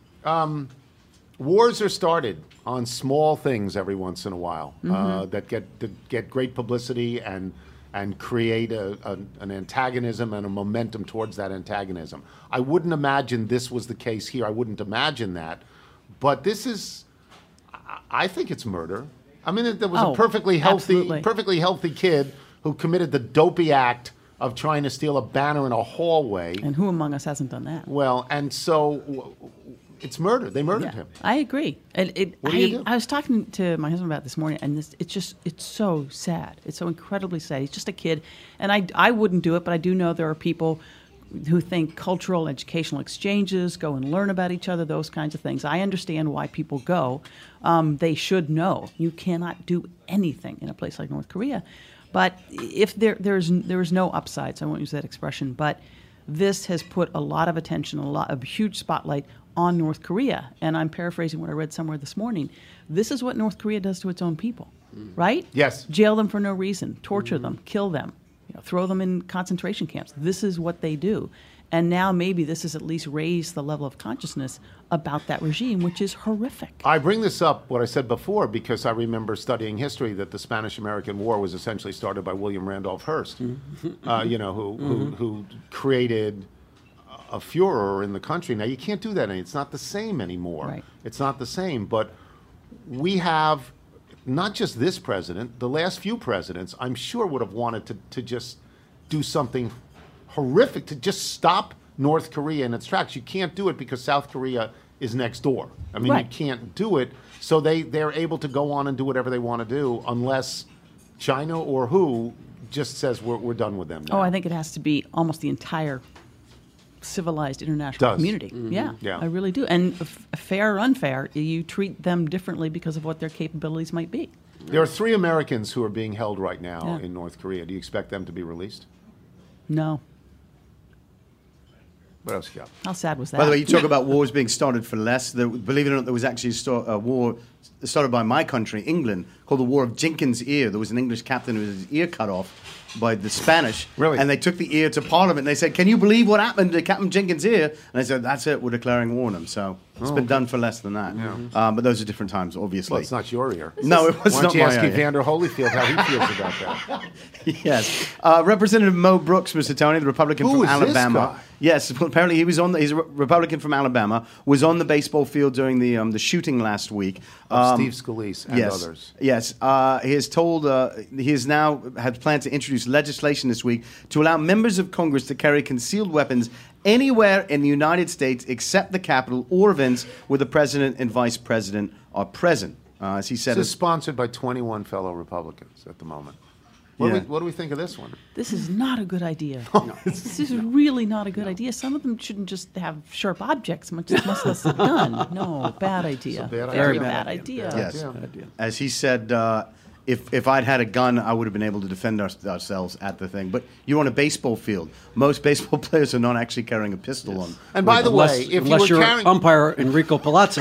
Um, wars are started on small things every once in a while uh, that get that get great publicity and and create a, a, an antagonism and a momentum towards that antagonism. I wouldn't imagine this was the case here. I wouldn't imagine that, but this is. I- I think it's murder. I mean, there was Oh, a perfectly healthy, absolutely. perfectly healthy kid who committed the dopey act of trying to steal a banner in a hallway. And who among us hasn't done that? Well, and so w- it's murder. They murdered him. I agree. And it, What do I, you do? I was talking to my husband about it this morning, and this, it's just it's so sad. It's so incredibly sad. He's just a kid, and I I wouldn't do it, but I do know there are people who think cultural, educational exchanges, go and learn about each other, those kinds of things. I understand why people go. Um, they should know you cannot do anything in a place like North Korea. But if there there's there is no upside, so I won't use that expression, but this has put a lot of attention, a lot, a huge spotlight on North Korea. And I'm paraphrasing what I read somewhere this morning. This is what North Korea does to its own people, right? Yes. Jail them for no reason, torture them, kill them, you know, throw them in concentration camps. This is what they do. And now maybe this has at least raised the level of consciousness about that regime, which is horrific. I bring this up, what I said before, because I remember studying history that the Spanish-American War was essentially started by William Randolph Hearst, uh, you know, who, who, who created a furor in the country. Now, you can't do that. It's not the same anymore. Right. It's not the same. But we have not just this president, the last few presidents, I'm sure would have wanted to, to just do something horrific, to just stop North Korea in its tracks. You can't do it because South Korea is next door. I mean, Right. you can't do it. So they, they're able to go on and do whatever they want to do unless China or who just says we're, we're done with them now. Oh, I think it has to be almost the entire civilized international Does. community. Mhm. Yeah, Yeah. I really do. And f- fair or unfair, you treat them differently because of what their capabilities might be. There are three Americans who are being held right now Yeah. in North Korea. Do you expect them to be released? No. What else you got? How sad was that? By the way, you talk about wars being started for less. There, believe it or not, there was actually a, sto- a war started by my country, England, called the War of Jenkins' Ear. There was an English captain who had his ear cut off by the Spanish. Really? And they took the ear to Parliament and they said, can you believe what happened to Captain Jenkins' ear? And they said, that's it, we're declaring war on him. So it's Oh, been okay. done for less than that. Um, but those are different times, obviously. Well, it's not your ear. No, it was Why not don't you my ask ear. Evander Holyfield how he feels about that? Yes. Uh, Representative Mo Brooks, Mister Tony, the Republican Who from is this Alabama. guy? Yes, well, apparently he was on. The, he's a Re- Republican from Alabama. Was on the baseball field during the um, the shooting last week. Of Um, Steve Scalise and yes, others. Yes, uh, he has told. Uh, he has now had planned to introduce legislation this week to allow members of Congress to carry concealed weapons anywhere in the United States except the Capitol or events where the president and vice president are present. Uh, as he said, This is sponsored by twenty-one fellow Republicans at the moment. What, Yeah. do we, what do we think of this one? This is not a good idea. This is really not a good idea. Some of them shouldn't just have sharp objects, much much less a gun. No, bad idea. It's a bad Very idea. bad Bad idea. yes. idea. As he said, uh, if if I'd had a gun, I would have been able to defend our, ourselves at the thing. But you're on a baseball field. Most baseball players are not actually carrying a pistol on. And by the unless, way, if unless you were you're carrying, umpire Enrico Palazzo.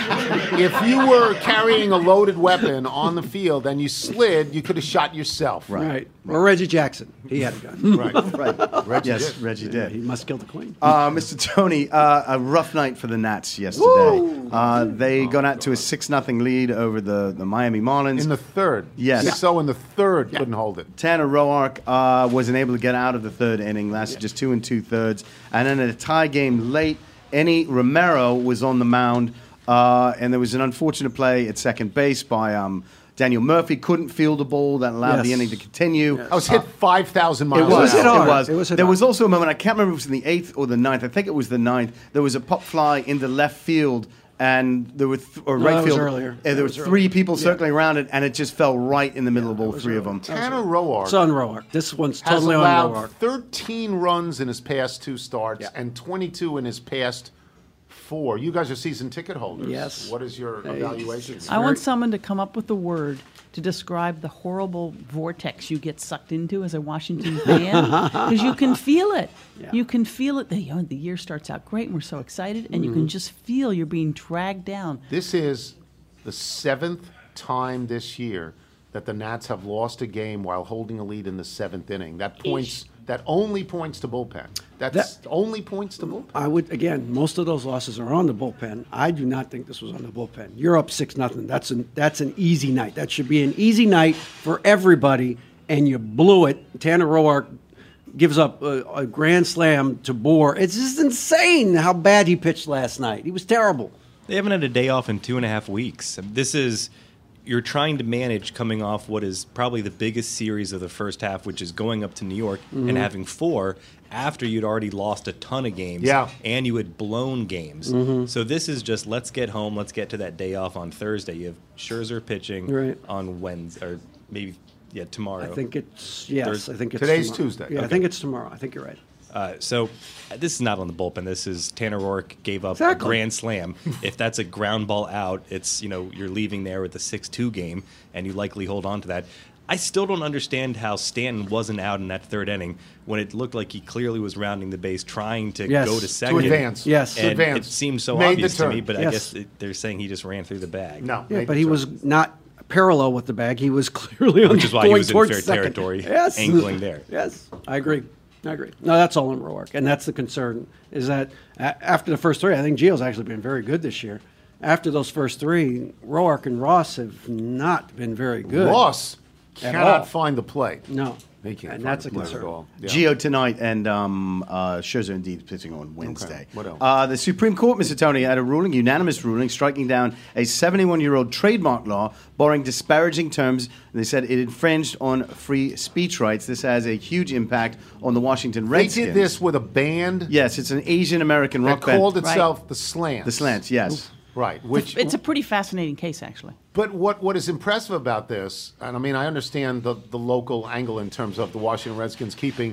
if you were carrying a loaded weapon on the field and you slid, you could have shot yourself. right. Or Reggie Jackson. He had a gun. Right. Right. Reggie yes, did. Reggie Yeah, did. he must kill the queen. Uh, Mister Tony, uh, a rough night for the Nats yesterday. Uh, they got out to a six nothing lead over the, the Miami Marlins. In the third. Yes. six oh in the third, couldn't hold it. Tanner Roark uh, wasn't able to get out of the third inning, lasted just two and two thirds. And then in a tie game late, Enny Romero was on the mound, uh, and there was an unfortunate play at second base by um, Daniel Murphy. Couldn't field the ball that allowed the Yes. inning to continue. I was hit five thousand It miles was. an hit hour. hard. It was. It was hit there hard. was also a moment, I can't remember if it was in the eighth or the ninth. I think it was the ninth. There was a pop fly into left field, and there were, th- or No, right that was field. earlier. And there That was was three earlier. people Yeah. circling around it, and it just fell right in the middle of all three of them. Tanner Roark It's on Roark. This one's has totally on allowed Roark. thirteen runs in his past two starts Yeah. and twenty-two in his past four. You guys are season ticket holders. Yes. What is your Hey, evaluation? it's- I want someone to come up with a word to describe the horrible vortex you get sucked into as a Washington fan, because you can feel it. Yeah. You can feel it. The, you know, the year starts out great, and we're so excited, and you Mm-hmm. can just feel you're being dragged down. This is the seventh time this year that the Nats have lost a game while holding a lead in the seventh inning. That points. That only points to bullpen. That's That- only points to bullpen. I would again. Most of those losses are on the bullpen. I do not think this was on the bullpen. You're up six nothing. That's an that's an easy night. That should be an easy night for everybody, and you blew it. Tanner Roark gives up a, a grand slam to Bohr. It's just insane how bad he pitched last night. He was terrible. They haven't had a day off in two and a half weeks. This is, you're trying to manage coming off what is probably the biggest series of the first half, which is going up to New York Mm-hmm. and having four after you'd already lost a ton of games. Yeah. And you had blown games. Mm-hmm. So this is just, let's get home, let's get to that day off on Thursday. You have Scherzer pitching Right. on Wednesday, or maybe, yeah, tomorrow. I think it's yes. Thursday. I think it's Today's tomorrow. Tuesday. Yeah, I Okay. think it's tomorrow. I think you're right. Uh, so uh, this is not on the bullpen. This is Tanner Roark gave up Exactly. a grand slam. If that's a ground ball out, it's, you know, you're leaving there with a six two game, and you likely hold on to that. I still don't understand how Stanton wasn't out in that third inning when it looked like he clearly was rounding the base, trying to Yes. go to To second. advance. Yes. To and advance. it seems so Made the obvious to turn. me, but I Yes. guess it, they're saying he just ran through the bag. No. Yeah, made but the he turn. was not parallel with the bag. He was clearly on Which is why he going was in towards fair second. territory, Yes. angling there. Yes, I agree. I agree. No, that's all in Roark, and that's the concern. Is that a- after the first three, I think Gio's actually been very good this year. After those first three, Roark and Ross have not been very good. Ross At cannot all. find the play. No, He can't and find that's the a play concern. at all. Yeah. Gio tonight and um, uh, Scherzer indeed pitching on Wednesday. What else? Uh, the Supreme Court, Mister Tony, had a ruling, unanimous ruling, striking down a seventy-one-year-old trademark law borrowing disparaging terms. They said it infringed on free speech rights. This has a huge impact on the Washington They Redskins. did this with a band Yes, it's an Asian American that rock band. called itself the Slants. The Slants, yes. Right. Which It's a pretty fascinating case, actually. But what, what is impressive about this, and I mean, I understand the, the local angle in terms of the Washington Redskins keeping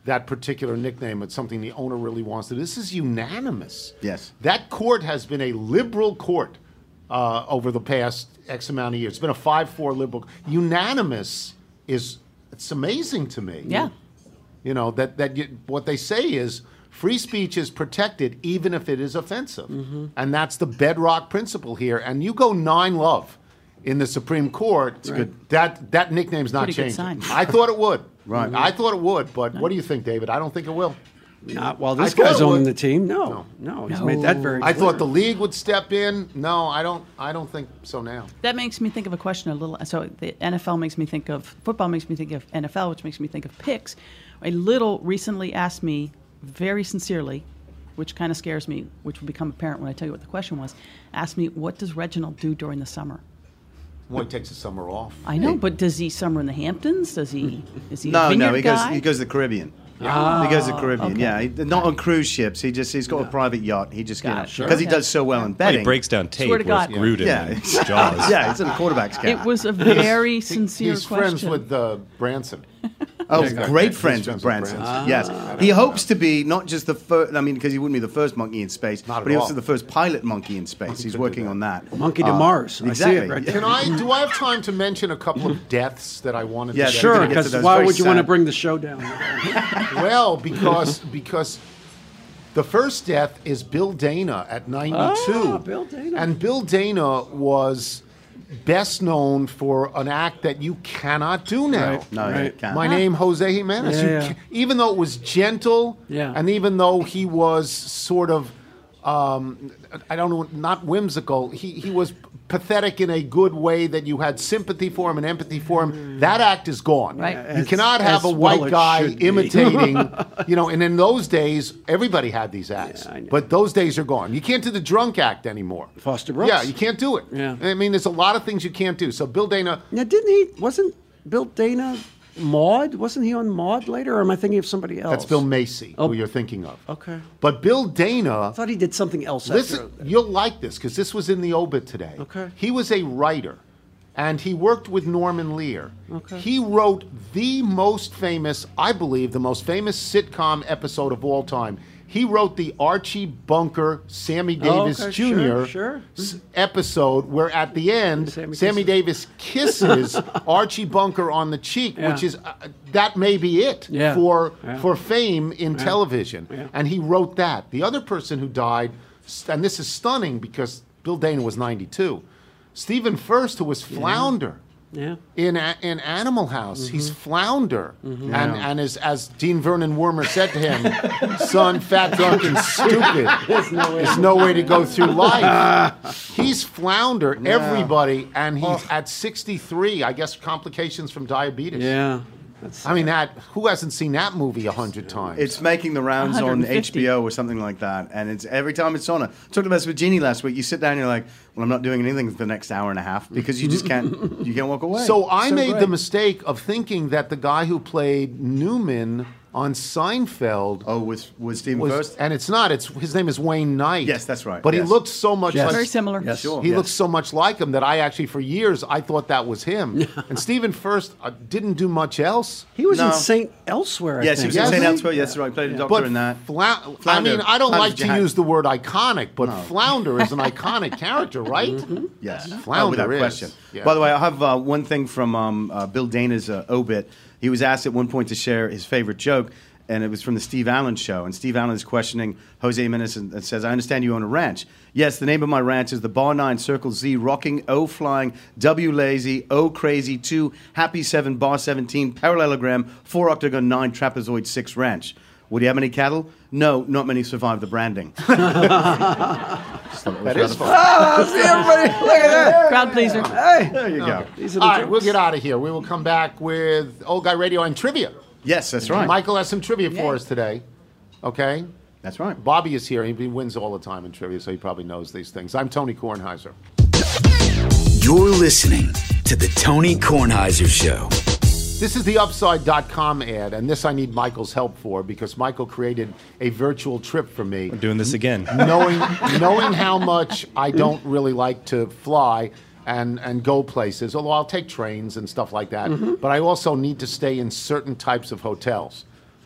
that particular nickname. It's something the owner really wants to do. This is unanimous. Yes. That court has been a liberal court uh, over the past X amount of years. It's been a five four liberal. Unanimous is, it's amazing to me. Yeah. You know, that, that you, what they say is free speech is protected even if it is offensive. Mm-hmm. And that's the bedrock principle here. And you go nine love in the Supreme Court, it's Right. good. That, that nickname's not Pretty good changing. sign. I thought it would. Right. I thought it would, but what do you think, David? I don't think it will. Not while I this thought guy's it owning would. the team. No, no, he's made that very I clear. thought the league would step in. No, I don't. I don't think so now. That makes me think of a question a little. So the N F L makes me think of football, makes me think of N F L, which makes me think of picks. A little recently asked me very sincerely, which kind of scares me, which will become apparent when I tell you what the question was. Asked me, what does Reginald do during the summer? Well, he takes the summer off. I know, but does he summer in the Hamptons? Does he? Is he a No, vineyard no, he goes. guy? He goes to the Caribbean. Ah, he goes to the Caribbean. okay. Yeah, he, not on cruise ships. He just he's got a private yacht. He just Got it. because he Okay. does so well in Well, betting. he breaks down tape Swear to with God. Gruden Yeah, and Jaws. yeah, it's in the quarterback's cap. It was a very sincere He's question. friends with uh, Branson. Oh, Yeah, great he's friends friends with with Branson. Branson. Yes, he hopes to be not just the first. I mean, because he wouldn't be the first monkey in space, Not at but he also all. the first pilot monkey in space. He's could do working that. on that. Monkey to Uh, Mars. I see Exactly. it right there. Can I? Do I have time to mention a couple of deaths that I wanted Yeah, to get sure, to? Sure, get to because those why very would you want to sad- bring the show down? Well, because because the first death is Bill Dana at ninety-two. Ah, Bill Dana. And Bill Dana was best known for an act that you cannot do now. Right. No, Right. you can't. My name, Jose Jimenez. Yeah, You yeah. ca- even though it was gentle, Yeah. and even though he was sort of, um, I don't know, not whimsical, he, he was pathetic in a good way that you had sympathy for him and empathy for him. That act is gone. Right. You As- cannot have as a white well it guy should be. imitating, you know, and in those days, everybody had these acts. Yeah, I know. But those days are gone. You can't do the drunk act anymore. Foster Brooks. Yeah, you can't do it. Yeah. I mean, there's a lot of things you can't do. So Bill Dana, Now, didn't he? Wasn't Bill Dana Maude? Wasn't he on Maude later? Or am I thinking of somebody else? that's Bill Macy, Oh. who you're thinking of. Okay. But Bill Dana, I thought he did something else. listen, after. you'll like this because this was in the obit today. Okay. He was a writer, and he worked with Norman Lear. Okay. He wrote the most famous, I believe, the most famous sitcom episode of all time. He wrote the Archie Bunker, Sammy Oh, Davis okay, Junior sure, sure. s- episode where at the end, Sammy Sammy, kisses. Davis kisses Archie Bunker on the cheek, Yeah. which is, uh, that may be it Yeah. for, Yeah. for fame in television. Yeah. And he wrote that. The other person who died, and this is stunning because Bill Dana was ninety-two, Stephen First, who was Flounder. Yeah. In a, in Animal House, Mm-hmm. he's Flounder, and and as as Dean Vernon Wormer said to him, "Son, fat, drunk, and stupid. There's no way, to go through life." He's Flounder, everybody, and he's at sixty-three. I guess complications from diabetes. Yeah. That's, I mean that. Who hasn't seen that movie a hundred times? It's making the rounds on one hundred fifty. H B O or something like that, and it's every time it's on. I talked about this with Jeannie last week. You sit down, and you're like, "Well, I'm not doing anything for the next hour and a half because you just can't. You can't walk away." So I So made great. the mistake of thinking that the guy who played Newman on Seinfeld Oh, was was Stephen was, First? and it's not. It's his name is Wayne Knight. Yes, that's right, But yes. he looked so much Yes. like Very similar. Yes. Sure. He yes. looked so much like him that I actually, for years, I thought that was him. And Stephen First uh, didn't do much else. he was No. in Saint Elsewhere. I Yes, he think. was Yes, in Saint he- Elsewhere. Yes, right. Played a doctor But in that. Fla- I Flounder- mean, I don't Flounder's like to Jack. use the word iconic, but Flounder is an iconic character, right? Yes, Flounder oh, without is. question. Yeah. By the way, I have uh, one thing from um, uh, Bill Dana's uh, obit. He was asked at one point to share his favorite joke, and it was from the Steve Allen show. And Steve Allen is questioning Jose Jimenez and, and says, "I understand you own a ranch." "Yes, the name of my ranch is the Bar Nine Circle Z Rocking O Flying W Lazy O Crazy Two Happy Seven Bar Seventeen Parallelogram Four Octagon Nine Trapezoid Six Ranch. Would you have any cattle? No, not many survive the branding." That is fun. See everybody, look at that. Crowd pleaser. Hey, There you go. these are the All right, jokes. we'll get out of here. We will come back with Old Guy Radio and trivia. Yes, that's right. Michael has some trivia for us today. Okay? That's right. Bobby is here. He wins all the time in trivia, so he probably knows these things. I'm Tony Kornheiser. You're listening to The Tony Kornheiser Show. This is the Upside dot com ad, and this I need Michael's help for because Michael created a virtual trip for me. We're doing this again. knowing knowing how much I don't really like to fly and, and go places, although I'll take trains and stuff like that, but I also need to stay in certain types of hotels.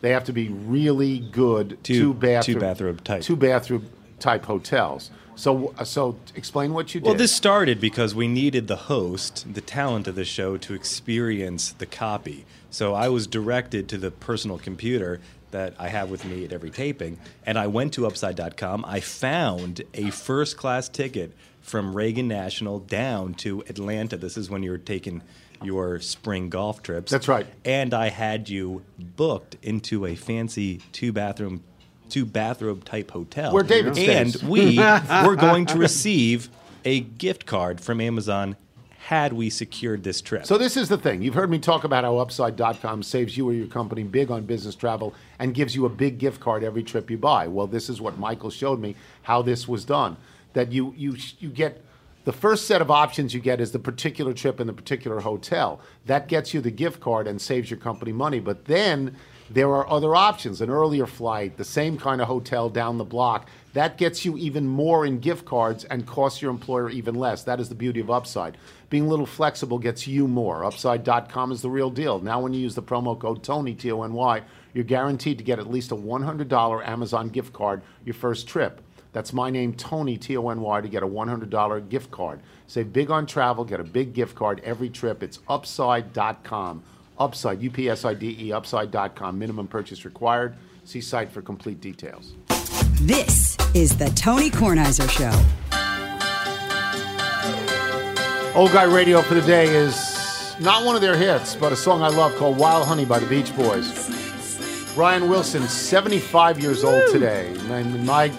They have to be really good Two- two bathroom two bathroom type. two bathroom type hotels. So so explain what you did. Well, this started because we needed the host, the talent of the show, to experience the copy. So I was directed to the personal computer that I have with me at every taping, and I went to upside dot com. I found a first-class ticket from Reagan National down to Atlanta. This is when you were taking your spring golf trips. That's right. And I had you booked into a fancy two-bathroom two bathrobe type hotel. Where David and stays. we were going to receive a gift card from Amazon had we secured this trip. So this is the thing. You've heard me talk about how upside dot com saves you or your company big on business travel and gives you a big gift card every trip you buy. Well, this is what Michael showed me how this was done. That you you you get the first set of options you get is the particular trip in the particular hotel. That gets you the gift card and saves your company money. But then there are other options, an earlier flight, the same kind of hotel down the block. That gets you even more in gift cards and costs your employer even less. That is the beauty of Upside. Being a little flexible gets you more. Upside dot com is the real deal. Now when you use the promo code Tony, T O N Y, you're guaranteed to get at least a one hundred dollars Amazon gift card your first trip. That's my name, Tony, T O N Y, to get a one hundred dollars gift card. Save big on travel, get a big gift card every trip. It's upside dot com. Upside, U P S I D E, upside dot com. Minimum purchase required. See site for complete details. This is the Tony Kornheiser Show. Old Guy Radio for the day is not one of their hits, but a song I love called Wild Honey by the Beach Boys. Brian Wilson, seventy-five years old today. And in my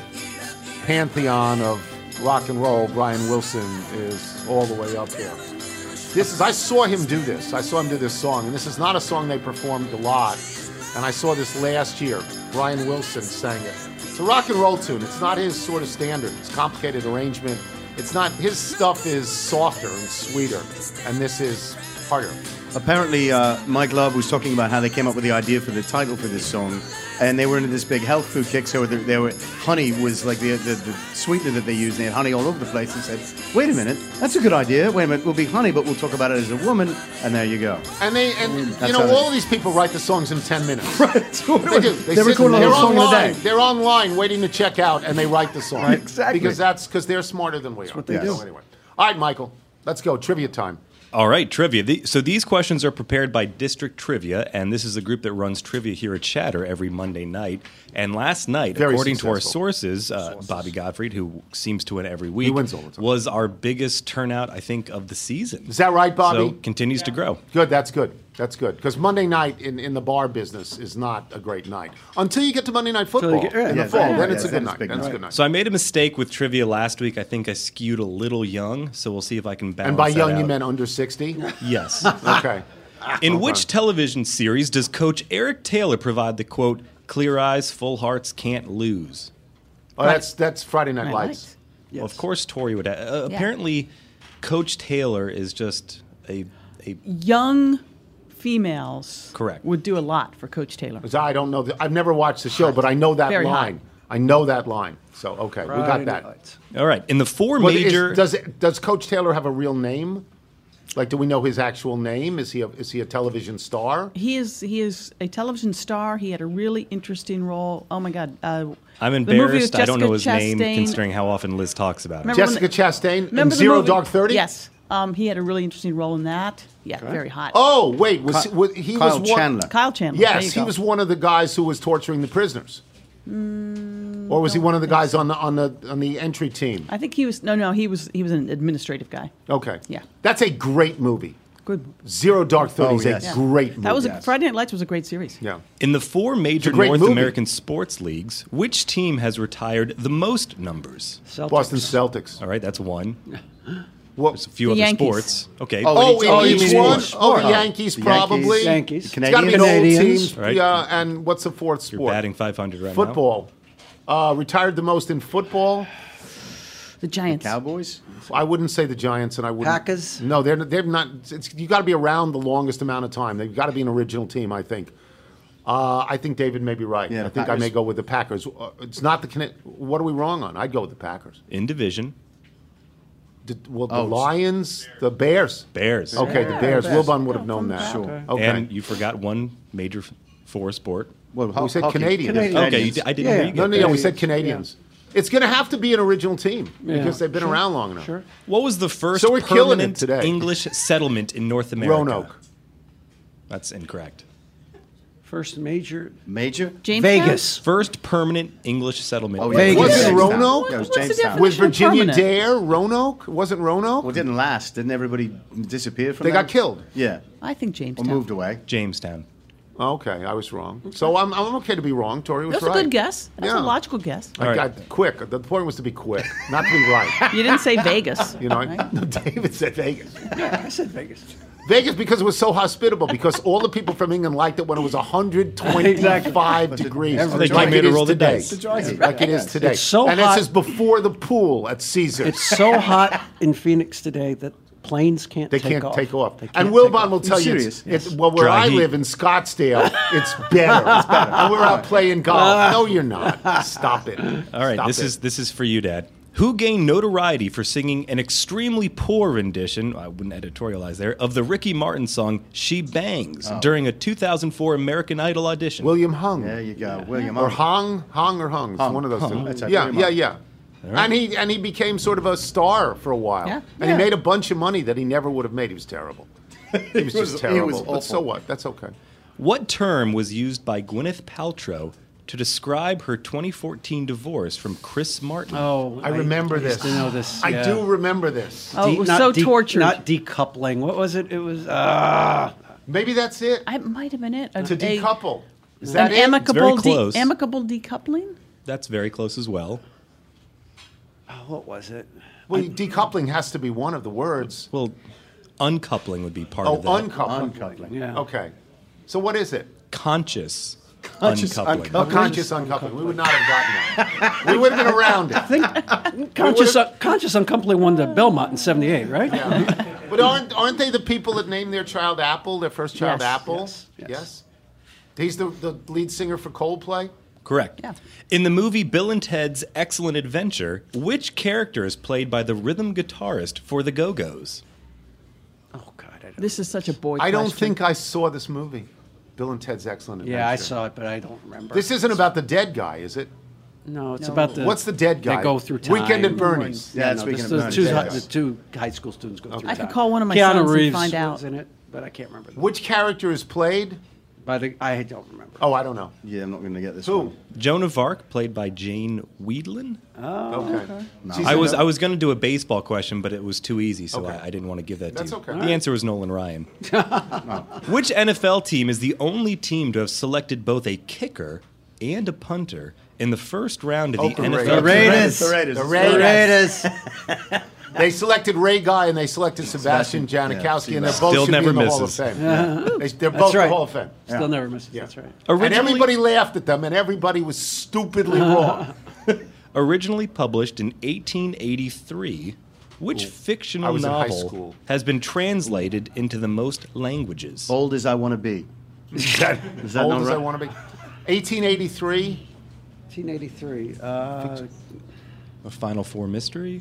pantheon of rock and roll, Brian Wilson is all the way up here. This is, I saw him do this. I saw him do this song, and this is not a song they performed a lot. And I saw this last year. Brian Wilson sang it. It's a rock and roll tune. It's not his sort of standard. It's complicated arrangement. It's not, his stuff is softer and sweeter, and this is harder. Apparently, uh, Mike Love was talking about how they came up with the idea for the title for this song, and they were into this big health food kick. So they, they were, honey was like the, the the sweetener that they used. They had honey all over the place, and said, "Wait a minute, that's a good idea. Wait a minute, we'll be honey, but we'll talk about it as a woman." And there you go. And they and That's you know how all they- of these people write the songs in ten minutes. Right. They do. They They sit- record a they're whole song in a online. day. They're online waiting to check out, and they write the song. Right, exactly. Because that's because they're smarter than we are. what they So do. Anyway, all right, Michael, let's go trivia time. All right, trivia. The, so these questions are prepared by District Trivia, and this is a group that runs trivia here at Chatter every Monday night. And last night, Very according to our successful. sources, uh, Bobby Gottfried, who seems to win every week, He wins all the time. was our biggest turnout, I think, of the season. Is that right, Bobby? So continues to grow. Good. That's good. That's good. Because Monday night in, in the bar business is not a great night until you get to Monday Night Football you get- yeah, in yeah, the fall. yeah, then yeah, it's a then good it's night. big Then it's a night. good night. So I made a mistake with trivia last week. I think I skewed a little young, so we'll see if I can balance And by that young, out. you meant under sixty? Yes. Okay. In which television series does Coach Eric Taylor provide the quote, "Clear eyes, full hearts can't lose"? Oh, that's that's Friday Night Night Lights. Lights. Well, of course, Tori would. Uh, Yeah. Apparently, Coach Taylor is just a a Young females Correct. would do a lot for Coach Taylor. 'Cause I don't know. The, I've never watched the show, but I know that Very line. hot. I know that line. So okay, we got Friday that. nights. all right. In the four What is- major, does it, does Coach Taylor have a real name? Like, do we know his actual name? Is he a, is he a television star? He is he is a television star. He had a really interesting role. Oh my God! Uh, I'm the movie with embarrassed. I don't know his Jessica name, Chastain. considering how often Liz talks about him. Remember when Jessica Chastain in Remember the Zero movie? Dark Thirty? Yes. Um, he had a really interesting role in that. Yeah, very hot. Oh wait, was, Ky- was he Kyle was one, Chandler. Kyle Chandler. There Yes, you he go. was one of the guys who was torturing the prisoners. or was he one of the guys on the on the on the entry team? I think he was. No, no, he was. He was an administrative guy. Okay. Yeah. That's a great movie. Good. Zero Dark Thirty Oh, is yes. a great movie. That was a, Yes. Friday Night Lights was a great series. yeah. In the four major great North movie. American sports leagues, which team has retired the most numbers? Celtics. Boston Celtics. All right, that's one. What? There's a few The other Yankees. sports. Okay. Oh, Oh, Oh, in you each mean one? sport. Oh, the Oh. Yankees The probably. Yankees. It's got to be Canadians. an old Canadians. team. Right. Yeah, and what's the fourth You're sport? batting five hundred right now. Football. Uh, retired the most in football. The Giants. Cowboys? I wouldn't say the Giants, and I wouldn't. Packers? No, they're they're not. It's, you got to be around the longest amount of time. They've got to be an original team. I think. Uh, I think David may be right. Yeah, I the think I may Packers. go with the Packers. Uh, It's not the. Cana- What are we wrong on? I'd go with the Packers. In division, Did, well, the Oh, Lions, the Bears. Bears. Okay, the Bears. Wilbon would have known that. Sure. Okay. And you forgot one major f- four sport. Well, ho- we said hockey. Canadians. Canadians. Okay, you di- I didn't Yeah. hear you No, get no, that. no, we said Canadians. It's going to have to be an original team Yeah. because they've been Sure. around long enough. Sure. What was the first So we're killing it permanent today. English settlement in North America? Roanoke. That's incorrect. First major. Major? Jamestown? Vegas. First permanent English settlement. Oh, in yeah. Vegas. Was it Jamestown. Roanoke? Yeah, it was What's the Jamestown. difference? With Original Virginia permanent. Dare, Roanoke? Wasn't Roanoke? Well, it didn't last. Didn't everybody disappear from They there? got killed. Yeah. I think Or Jamestown. moved away. Jamestown. Okay, I was wrong. So I'm, I'm okay to be wrong. Tori was That's right. a good guess. That's Yeah. a logical guess. I All right. got quick. The point was to be quick, not to be right. You didn't say Vegas. You know, right? no, David said Vegas. I said Vegas. Vegas because it was so hospitable. Because all the people from England liked it when it was one hundred twenty-five degrees, Everybody like came here it to is roll the today. dice. The dry heat. Like it is Yes. today. It's so and hot. this is before the pool at Caesars. It's so hot in Phoenix today that planes can't They take can't off. take off. They can't And take Wilbon off. will tell you, serious? it's, it's, well, where Dry I heat. live in Scottsdale, it's better. It's better. And we're out playing golf. No, you're not. Stop it. All right, Stop this it. is this is for you, Dad. Who gained notoriety for singing an extremely poor rendition, I wouldn't editorialize there, of the Ricky Martin song "She Bangs" during a two thousand four American Idol audition? William Hung. There you go. William Or Hung. Hung, Hung or Hung. It's Hung. one of those Hung. two. That's it, Yeah, William yeah, Hung. yeah. And he and he became sort of a star for a while. Yeah. And he made a bunch of money that he never would have made. He was terrible. He was He was- just he terrible. was But so awful. what? That's okay. What term was used by Gwyneth Paltrow to describe her twenty fourteen divorce from Chris Martin? Oh, I remember used this. to know this. I yeah. do remember this. Oh, De- it was not so de- tortured. Not decoupling. What was it? It was. Uh, Maybe that's it. I might have been it. A, To a- decouple. Is An that it? amicable, very de- close. amicable decoupling? That's very close as well. oh, what was it? Well, decoupling has to be one of the words. Well, uncoupling would be part Oh, of that. uncoupling. Uncoupling. Yeah. Okay. So what is it? Conscious, Conscious uncoupling. A conscious uncoupling. We would not have gotten that. We would have been around it. Conscious, uh, conscious uncoupling won the Belmont in seventy-eight, right? But aren't aren't they the people that named their child Apple, their first child Yes, Apple? yes, yes. He's the, the lead singer for Coldplay? Correct. Yeah. In the movie Bill and Ted's Excellent Adventure, which character is played by the rhythm guitarist for the Go-Go's? Oh God, I don't. This is such a boy I don't question. think I saw this movie. Bill and Ted's Excellent Adventure. Yeah, I saw it, but I don't remember. This isn't about the dead guy, is it? No, it's No. about the. What's the dead guy? They go through time. Weekend at Bernie's. Yeah, no, speaking this- of the, Bernie's, two, yeah, hi- yeah. the two high school students go through I time. could call one of my Keanu sons and Reeves find out. was in it, but I can't remember. The, Which character is played? by the, I don't remember. Oh, I don't know. Yeah, I'm not going to get this Who? one. Joan of Arc, played by Jane Weedlin. Okay. She's I in was the- I was going to do a baseball question, but it was too easy, so Okay. I, I didn't want to give that That's to you. okay. The answer was Nolan Ryan. Which N F L team is the only team to have selected both a kicker and a punter in the first round of the Oakland N F L? Raiders. The Raiders. The The Raiders. Raiders. The Raiders. They selected Ray Guy and they selected Sebastian Sebastian, Janikowski, yeah, and they're both Still should never be in the Hall of misses. Fame. Yeah. They, they're both That's right. the Hall of Fame. Still never misses. Yeah. That's right. And Originally, everybody laughed at them, and everybody was stupidly wrong. originally published in eighteen eighty-three, which I fictional was in high novel school. has been translated into the most languages? Old as I want to be. Is that, Is that old not as I right? want to be? eighteen eighty-three. nineteen eighty-three. Uh, A Final Four mystery?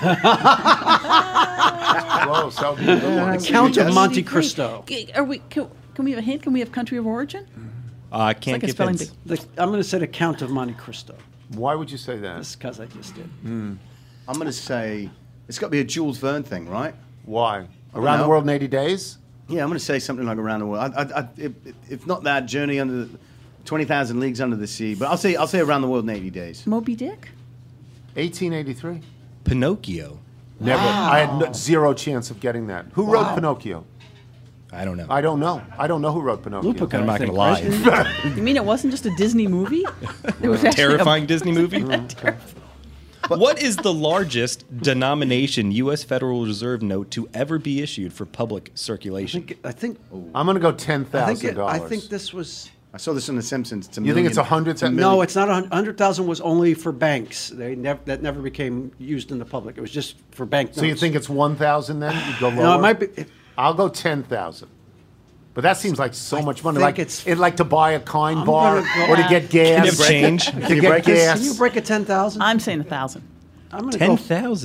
Close. That would be a good one. Count of Yes. Monte Cristo. G- Are we? Can, can we have a hint? Can we have country of origin? Uh, I can't like a give spelling hints. bee. The, I'm going to say the Count of Monte Cristo. Why would you say that? Just because I just did. I'm going to say it's got to be a Jules Verne thing, right? Why? Around know. the World in eighty days? Yeah, I'm going to say something like Around the World. I, I, I, if, if not that, Journey under the twenty thousand Leagues Under the Sea. But I'll say I'll say Around the World in eighty days. Moby Dick. eighteen eighty-three. Pinocchio. Never. I had no, zero chance of getting that. Who wrote Pinocchio? I don't know. I don't know. I don't know who wrote Pinocchio. Lupica, I'm I not going to think, lie. right? You mean it wasn't just a Disney movie? It was actually a- Terrifying Disney movie? What is the largest denomination U S Federal Reserve note to ever be issued for public I circulation? think, I think, I'm going to go ten I think, thousand it, I dollars. think this was. I saw this in The Simpsons. It's a You think it's a million- hundred it's a thousand? million- No, it's not. A hundred thousand was only for banks. They never that never became used in the public. It was just for bank. So you notes. think it's one thousand then? You go lower. No, it might be. It, I'll go ten thousand. But that seems like so I much money. think Like it's- it's like to buy a kind I'm bar gonna go- or to get gas. Can you have change? To you get break this? gas. Can you break a ten thousand? I'm saying a thousand. I'm going to ten go. thousand.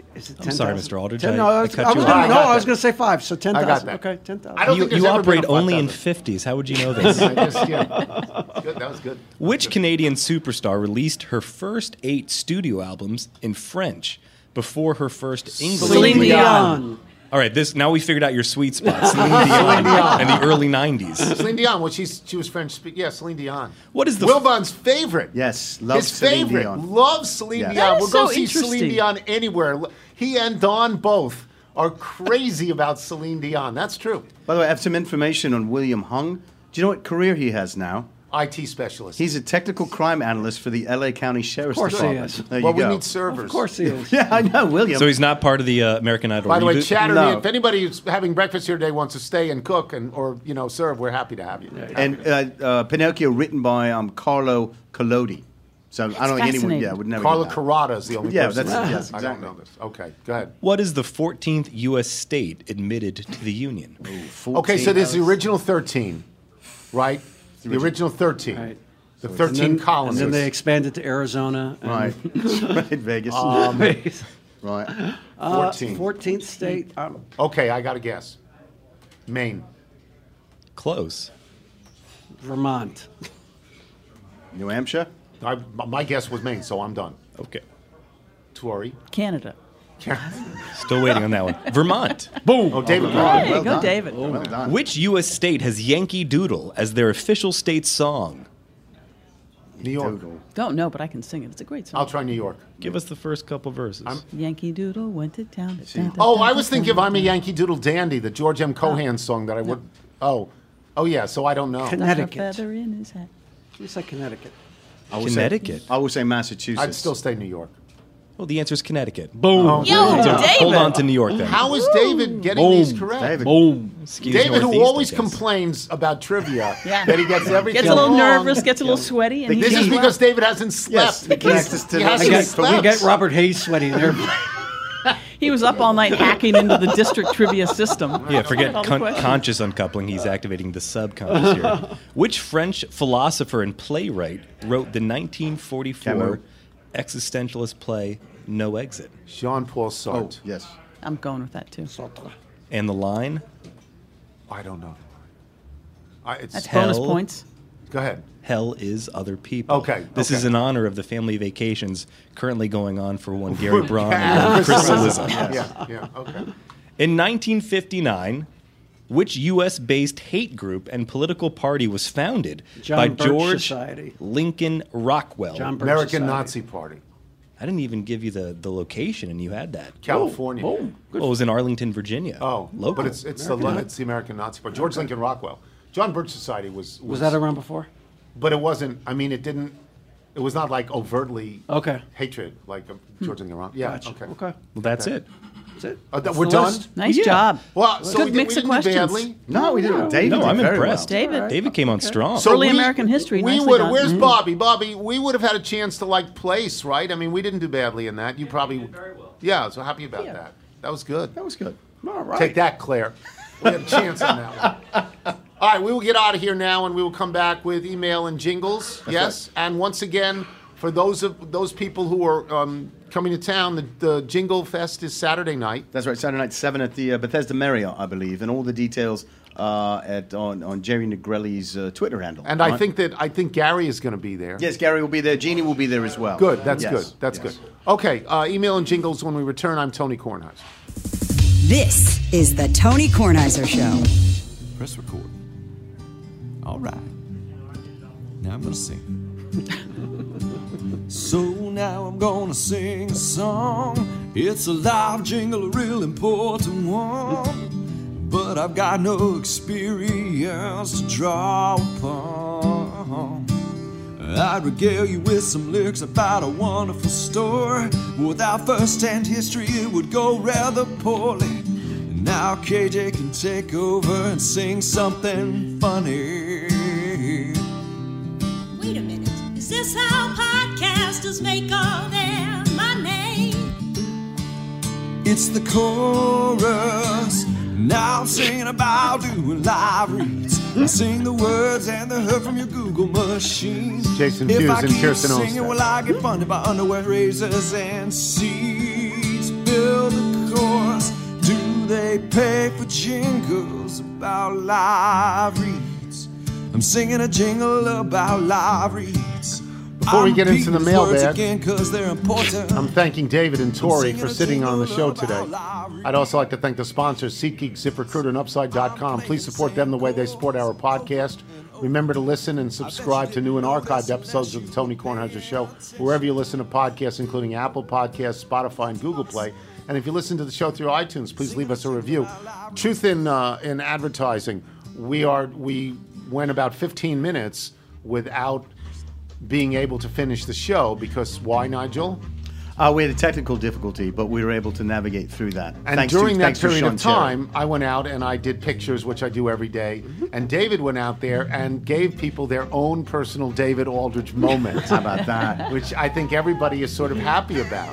Is it I'm ten sorry, thousand? Mister Aldridge. Ten, I- no, I was, I cut I you was off. gonna, I no, got I was that. going to say five, so ten I got thousand. that. Okay, ten thousand. I don't You, think there's you ever been operate a only in five thousand. fifties. How would you know this? I just, yeah. Good, that was good. Which Canadian superstar released her first eight studio albums in French before her first English? Celine release? Dion. All right, this now we figured out your sweet spot, Celine Dion, in the early nineties. Celine Dion. Well, she's she was French. Spe- yeah, Celine Dion. What is the Wilbon's favorite? Yes, loves His Celine favorite. Dion. Loves Celine Yeah. Dion. That is We'll go so see Celine interesting. Dion anywhere. He and Don both are crazy about Celine Dion. That's true. By the way, I have some information on William Hung. Do you know what career he has now? I T specialist. He's a technical crime analyst for the L A County Sheriff's Of course he Department. is. There well, you we go. need servers. Of course he is. Yeah, I know, William. So he's not part of the uh, American Idol By the way, reboot? chatter. No. If anybody who's having breakfast here today wants to stay and cook and or you know serve, we're happy to have you. and uh, uh, Pinocchio, written by um, Carlo Collodi. So I don't think anyone, fascinating. yeah, would never. Carla get that. Carrata is the only Yeah, person. that's- that- yes, I don't exactly. know this. Okay, go ahead. What is the fourteenth U S state admitted to the Union? Okay, so there's the fourteen. original thirteen, right? The original thirteen. Right. The And thirteen then, colonies. and then they expanded to Arizona. and- Right, right, Vegas. Um, right. Uh, fourteen. fourteenth state. Um, Okay, I got to guess. Maine. Close. Vermont. New Hampshire. I, my guess was Maine, so I'm done. Okay. Tori. Canada. Still waiting on that one. Vermont. Boom. Oh, David. Hey, well go done. David. Well done. Which U S state has Yankee Doodle as their official state song? New York. Don't know, but I can sing it. It's a great song. I'll try New York. Give us the first couple verses. Yankee Doodle went to town. da, da, da, Oh, da, I was da, thinking of da, I'm a da. Yankee Doodle Dandy, the George M. Cohan song that I would. Oh. Oh, yeah, so I don't know. Can- Stuck a Connecticut. feather in his hat. You said Connecticut. I would say- Connecticut. I would say Massachusetts. I'd still stay New York. Well, the answer is Connecticut. Boom. Yo, So David. hold on to New York then. How is David getting these correct? David. Skis David, who Northeast, always I guess. complains about trivia, Yeah. that he gets everything Gets a little wrong. nervous, gets a little sweaty, and The This he's is key- because David hasn't slept. Yes, the connects to He the- hasn't I get, slept. we get Robert Hayes sweating there. he was up all night hacking into the district trivia system. Yeah, forget All the con- questions. conscious uncoupling. He's activating the subconscious here. Which French philosopher and playwright wrote the nineteen forty-four Camus. existentialist play No Exit? Jean-Paul Oh, Sartre. yes. I'm going with that too. And the line? I don't know. I, it's, That's Hell. bonus points. Go ahead. Hell is other people. Okay, This okay. is in honor of the family vacations currently going on for one Gary Braun and Chris Cillizza. Yeah, yeah, okay. In nineteen fifty-nine, which U S-based hate group and political party was founded John by Birch George Society. Lincoln Rockwell? John Birch American Society. Nazi Party. I didn't even give you the, the location, and you had that. California. Well, it was in Arlington, Virginia. Oh, local. but it's it's the it's the American Nazi Party. George Lincoln Rockwell. John Birch Society was, was Was that around before? But it wasn't. I mean, it didn't. It was not like overtly Okay. hatred like uh, George Lincoln Rockwell. Yeah. Gotcha. Okay. Okay. Well, that's it. That's it. Uh, th- That's we're the done. list. Nice Yeah. job. Well, so Good we, did, mix we of didn't do questions. badly. No, we didn't. David No, did I'm very impressed. well. David. David came on strong. So Early we- American history, We nicely would. done. Where's Mhm. Bobby? Bobby, we would have had a chance to like place, right? I mean, we didn't do badly in that. You probably. Very well. Yeah. So happy about that. That was good. That was good. All right. Take that, Claire. We had a chance on that one. All right, we will get out of here now, and we will come back with email and jingles. yes, and once again, for those of those people who are um, coming to town, the, the Jingle Fest is Saturday night. That's right. Saturday night, seven at the uh, Bethesda Marriott, I believe, and all the details uh, at on, on Jerry Negrelli's uh, Twitter handle. And I right? think that I think Gary is going to be there. yes, Gary will be there. Jeannie will be there as well. Good. That's Yes, good. That's yes. good. Okay. Uh, email and jingles when we return. I'm Tony Kornheiser. This is the Tony Kornheiser Show. Press record. All right. Now I'm gonna sing. So now I'm gonna sing a song. It's a live jingle, a real important one. But I've got no experience to draw upon. I'd regale you with some lyrics about a wonderful story. But without first-hand history, it would go rather poorly. Now K J can take over and sing something funny. Wait a minute, is this how podcasters make all their money? It's the chorus. Now I'm singing about doing live reads. I sing the words and the heard from your Google machine. Jason If Hughes I and keep Kirsten singing, Olmsted. will I get funded by underwear razors and seeds? fill the chorus? Do they pay for jingles about live reads? I'm singing a jingle about live reads. Before we get into the mailbag, again 'cause they're important. I'm thanking David and Tori for sitting on the show today. I'd also like to thank the sponsors, SeatGeek, ZipRecruiter, and Upside dot com. Please support them the way they support our podcast. Remember to listen and subscribe to new and archived episodes of the Tony Kornheiser Show, wherever you listen to podcasts, including Apple Podcasts, Spotify, and Google Play. And if you listen to the show through iTunes, please leave us a review. Truth in uh, in advertising, we are we went about fifteen minutes without being able to finish the show because why, Nigel? Uh, we had a technical difficulty, but we were able to navigate through that. And Thanks during to, that thanks to period Sean of time, I went out and I did pictures, which I do every day. And David went out there and gave people their own personal David Aldridge moment. How about that? Which I think everybody is sort of happy about.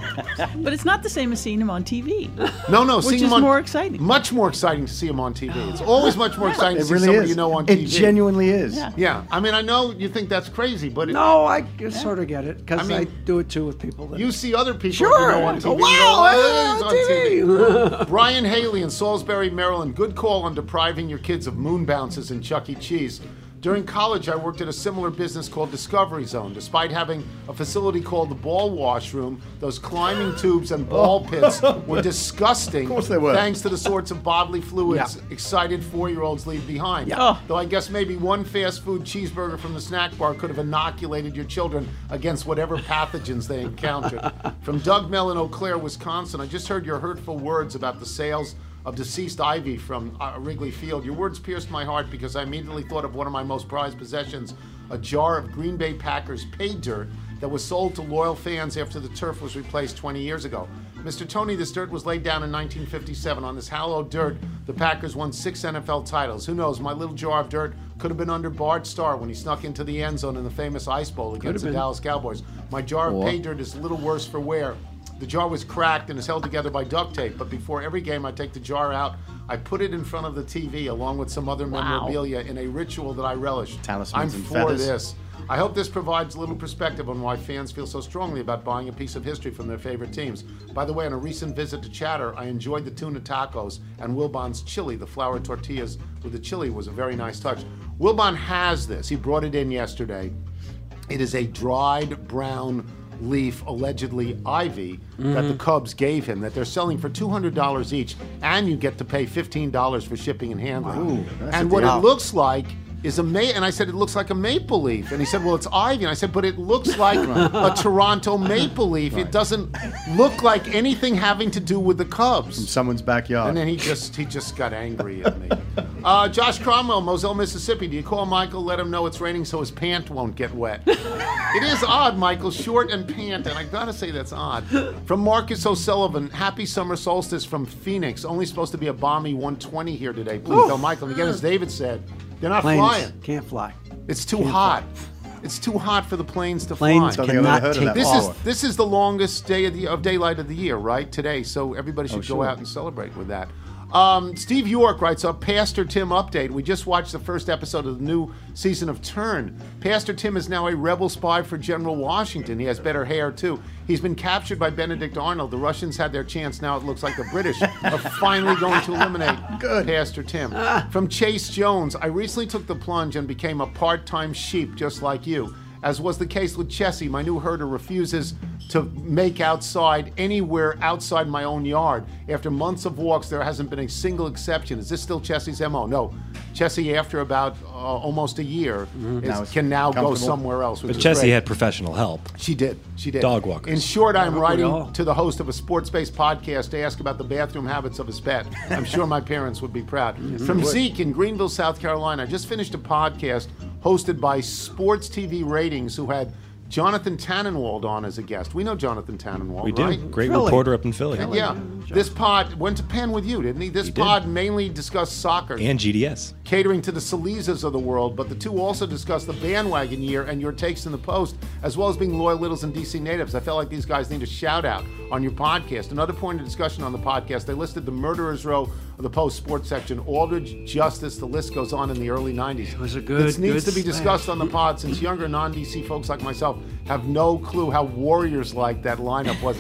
But it's not the same as seeing him on T V. No, no, which seeing is him on, more exciting. Much more exciting to see him on T V. It's always much more exciting to It see really somebody is. you know on T V. It genuinely is. Yeah. Yeah, I mean, I know you think that's crazy, but it, No, I sort of get it because I I, mean, do it too with people. That you see other people Sure. you know on T V. Wow, you go, hey, "Hey, on he's T V." Brian Haley in Salisbury, Maryland. Good call on depriving your kids of moon bounces and Chuck E. Cheese. During college, I worked at a similar business called Discovery Zone. Despite having a facility called the Ball Washroom, those climbing tubes and ball pits were disgusting. Of course they were. Thanks to the sorts of bodily fluids Yeah. excited four-year-olds leave behind. Yeah. Oh. Though I guess maybe one fast food cheeseburger from the snack bar could have inoculated your children against whatever pathogens they encountered. From Doug Mell in Eau Claire, Wisconsin, I just heard your hurtful words about the sales of deceased ivy from uh, Wrigley Field. Your words pierced my heart because I immediately thought of one of my most prized possessions, a jar of Green Bay Packers pay dirt that was sold to loyal fans after the turf was replaced twenty years ago. Mister Tony, this dirt was laid down in nineteen fifty-seven. On this hallowed dirt, the Packers won six N F L titles. Who knows, my little jar of dirt could have been under Bart Starr when he snuck into the end zone in the famous Ice Bowl against the been. Dallas Cowboys. My jar of pay dirt is a little worse for wear. The jar was cracked and is held together by duct tape, but before every game I take the jar out, I put it in front of the T V along with some other memorabilia in a ritual that I relish. Talismans I'm and for feathers. this. I hope this provides a little perspective on why fans feel so strongly about buying a piece of history from their favorite teams. By the way, on a recent visit to Chatter, I enjoyed the tuna tacos and Wilbon's chili. The flour tortillas with the chili was a very nice touch. Wilbon has this. He brought it in yesterday. It is a dried brown leaf, allegedly ivy, that the Cubs gave him, that they're selling for two hundred dollars each, and you get to pay fifteen dollars for shipping and handling. Ooh, that's and a what deal. it looks like is a ma- and I said, it looks like a maple leaf. And he said, well, it's ivy. And I said, but it looks like a Toronto maple leaf. It doesn't look like anything having to do with the Cubs. From someone's backyard. And then he just he just got angry at me. Uh, Josh Cromwell, Moselle, Mississippi. Do you call Michael, let him know it's raining so his pant won't get wet? It is odd, Michael, short and pant, and I gotta say that's odd. From Marcus O'Sullivan, happy summer solstice from Phoenix. Only supposed to be a balmy one twenty here today. Please tell Michael. And again, as David said, they're not Planes flying. can't fly. It's too Can't hot. It's too hot for the planes to Planes fly. Don't think I've ever cannot heard of take that This before. is this is the longest day of, the, of daylight of the year, right? Today, so everybody should go sure. out and celebrate with that. Um, Steve York writes up, Pastor Tim update. We just watched the first episode of the new season of Turn. Pastor Tim is now a rebel spy for General Washington. He has better hair, too. He's been captured by Benedict Arnold. The Russians had their chance. Now it looks like the British are finally going to eliminate Good. Pastor Tim. From Chase Jones, I recently took the plunge and became a part-time sheep just like you. As was the case with Chessie, my new herder refuses to make outside anywhere outside my own yard. After months of walks, there hasn't been a single exception. Is this still Chessie's M O? No. Chessie, after about uh, almost a year, is, Now it's can now go comfortable. somewhere else. Which But is Chessie great. had professional help. She did. She did. Dog walkers. In short, I'm we writing all. to the host of a sports-based podcast to ask about the bathroom habits of his pet. I'm sure my parents would be proud. From Zeke in Greenville, South Carolina, I just finished a podcast hosted by Sports T V Ratings, who had Jonathan Tannenwald on as a guest. We know Jonathan Tannenwald, We do. right? Great Philly. reporter up in Philly. And yeah, this pod went to Penn with you, didn't he? This He did. pod mainly discussed soccer, And G D S. catering to the Salizas of the world, but the two also discussed the bandwagon year and your takes in the Post, as well as being loyal Littles and D C natives. I felt like these guys need a shout out on your podcast. Another point of discussion on the podcast, they listed the murderers row of the Post sports section, Aldridge, Justice, the list goes on in the early nineties. It was a good- This needs good to be discussed on the pod, since younger non-D C folks like myself have no clue how Warriors-like that lineup was about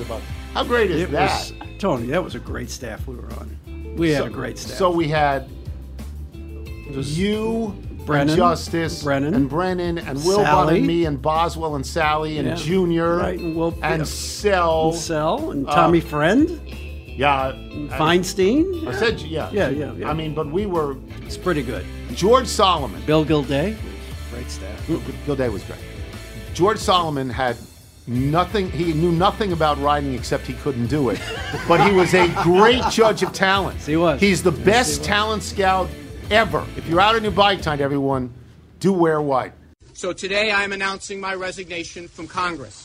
How great is it that? Was, Tony, that was a great staff we were on. We had so, a great staff. So we had you, Brennan, and Justice, Brennan, and Brennan, and Wilbon, Sally. and me, and Boswell, and Sally, and Yeah, Junior, right, and Will- and yeah. Sel, And Sel, and Tommy uh, Friend. Yeah. Feinstein. I said, yeah. Yeah, yeah, yeah. I mean, but we were. It's pretty good. George Solomon. Bill Gilday. Great staff. Gilday was great. George Solomon had nothing, he knew nothing about riding except he couldn't do it. But he was a great judge of talent. He was. He's the Yes, best he was. talent scout ever. If you're out on your bike tonight, everyone, do wear white. So today I'm announcing my resignation from Congress.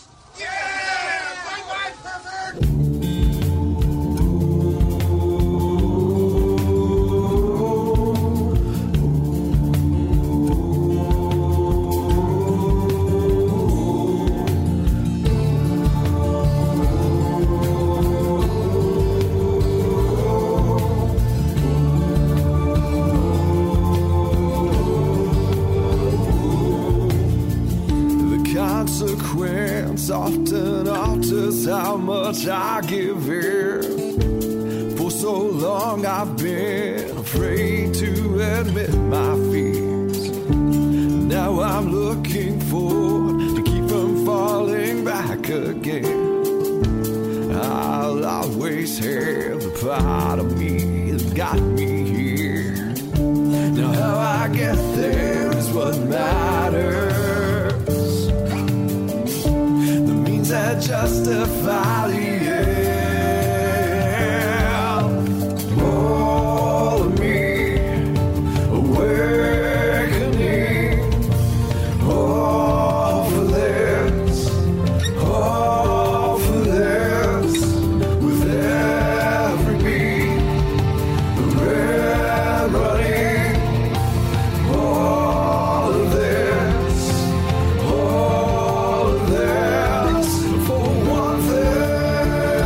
Consequence often alters how much I give in. For so long I've been afraid to admit my fears. Now I'm looking forward to keep from falling back again. I'll always have the part of me that got me here. Now how I get there is what matters. That justify the end. All of me awakening. All for this, all for this. With every beat, the red running. All of this, all of this. For one thing,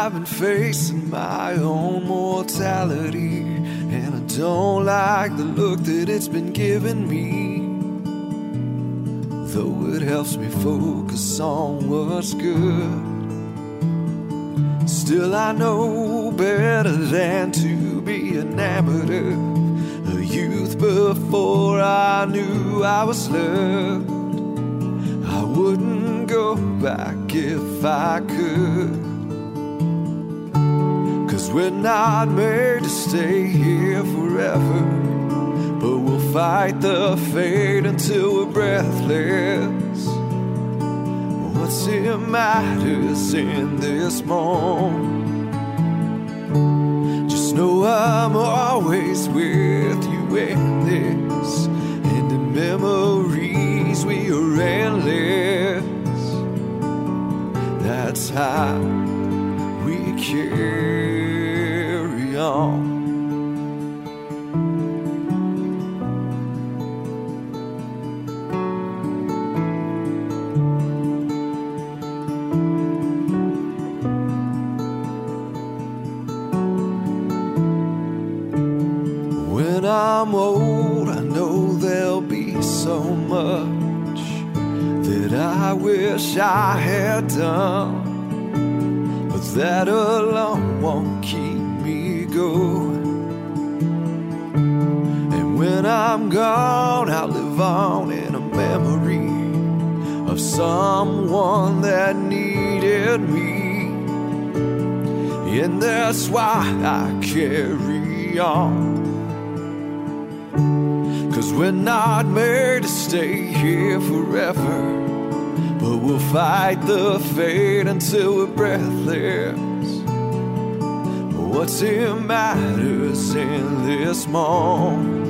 I've been facing my own mortality, and I don't like the look that it's been giving me. Though it helps me focus on what's good, still I know better than to be enamored of a youth before I knew I was loved. I wouldn't go back if I could, 'cause we're not made to stay here forever, but we'll fight the fate until we're breathless. What's it matters in this moment? Just know I'm always with you in this, and the memories we are endless. That's how we carry on. When I'm old, I know there'll be so much that I wish I had done, but that alone won't keep me going. And when I'm gone, I'll live on in a memory of someone that needed me, and that's why I carry on. 'Cause we're not made to stay here forever, but we'll fight the fate until we're breathless. What's it matters in this moment?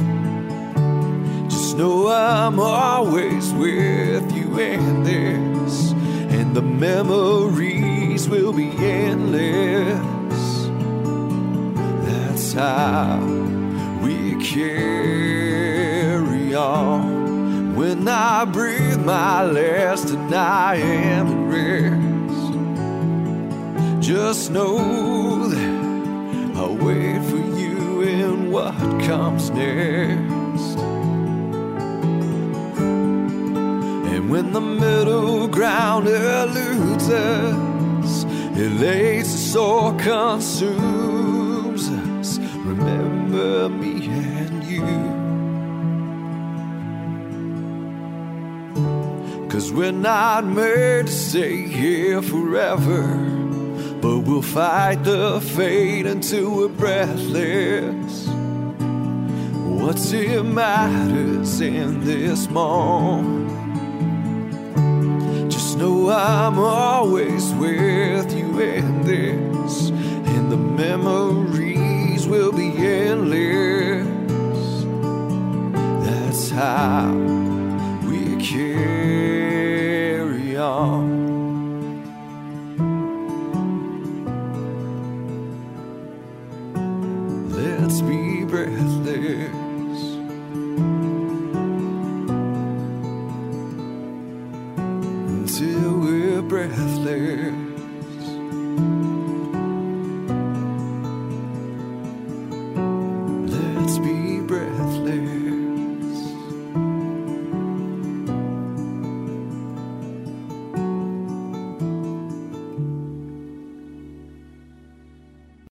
Just know I'm always with you in this, and the memories will be endless. That's how we carry on. When I breathe my last and I am at rest, just know that I'll wait for you in what comes next. And when the middle ground eludes us, it lays us or consumes us, remember me and you. 'Cause we're not made to stay here forever, but we'll fight the fate until we're breathless. What's it matters in this moment? Just know I'm always with you in this, and the memories will be endless. That's how we carry on. Let's be breathless until we're breathless. Let's be breathless.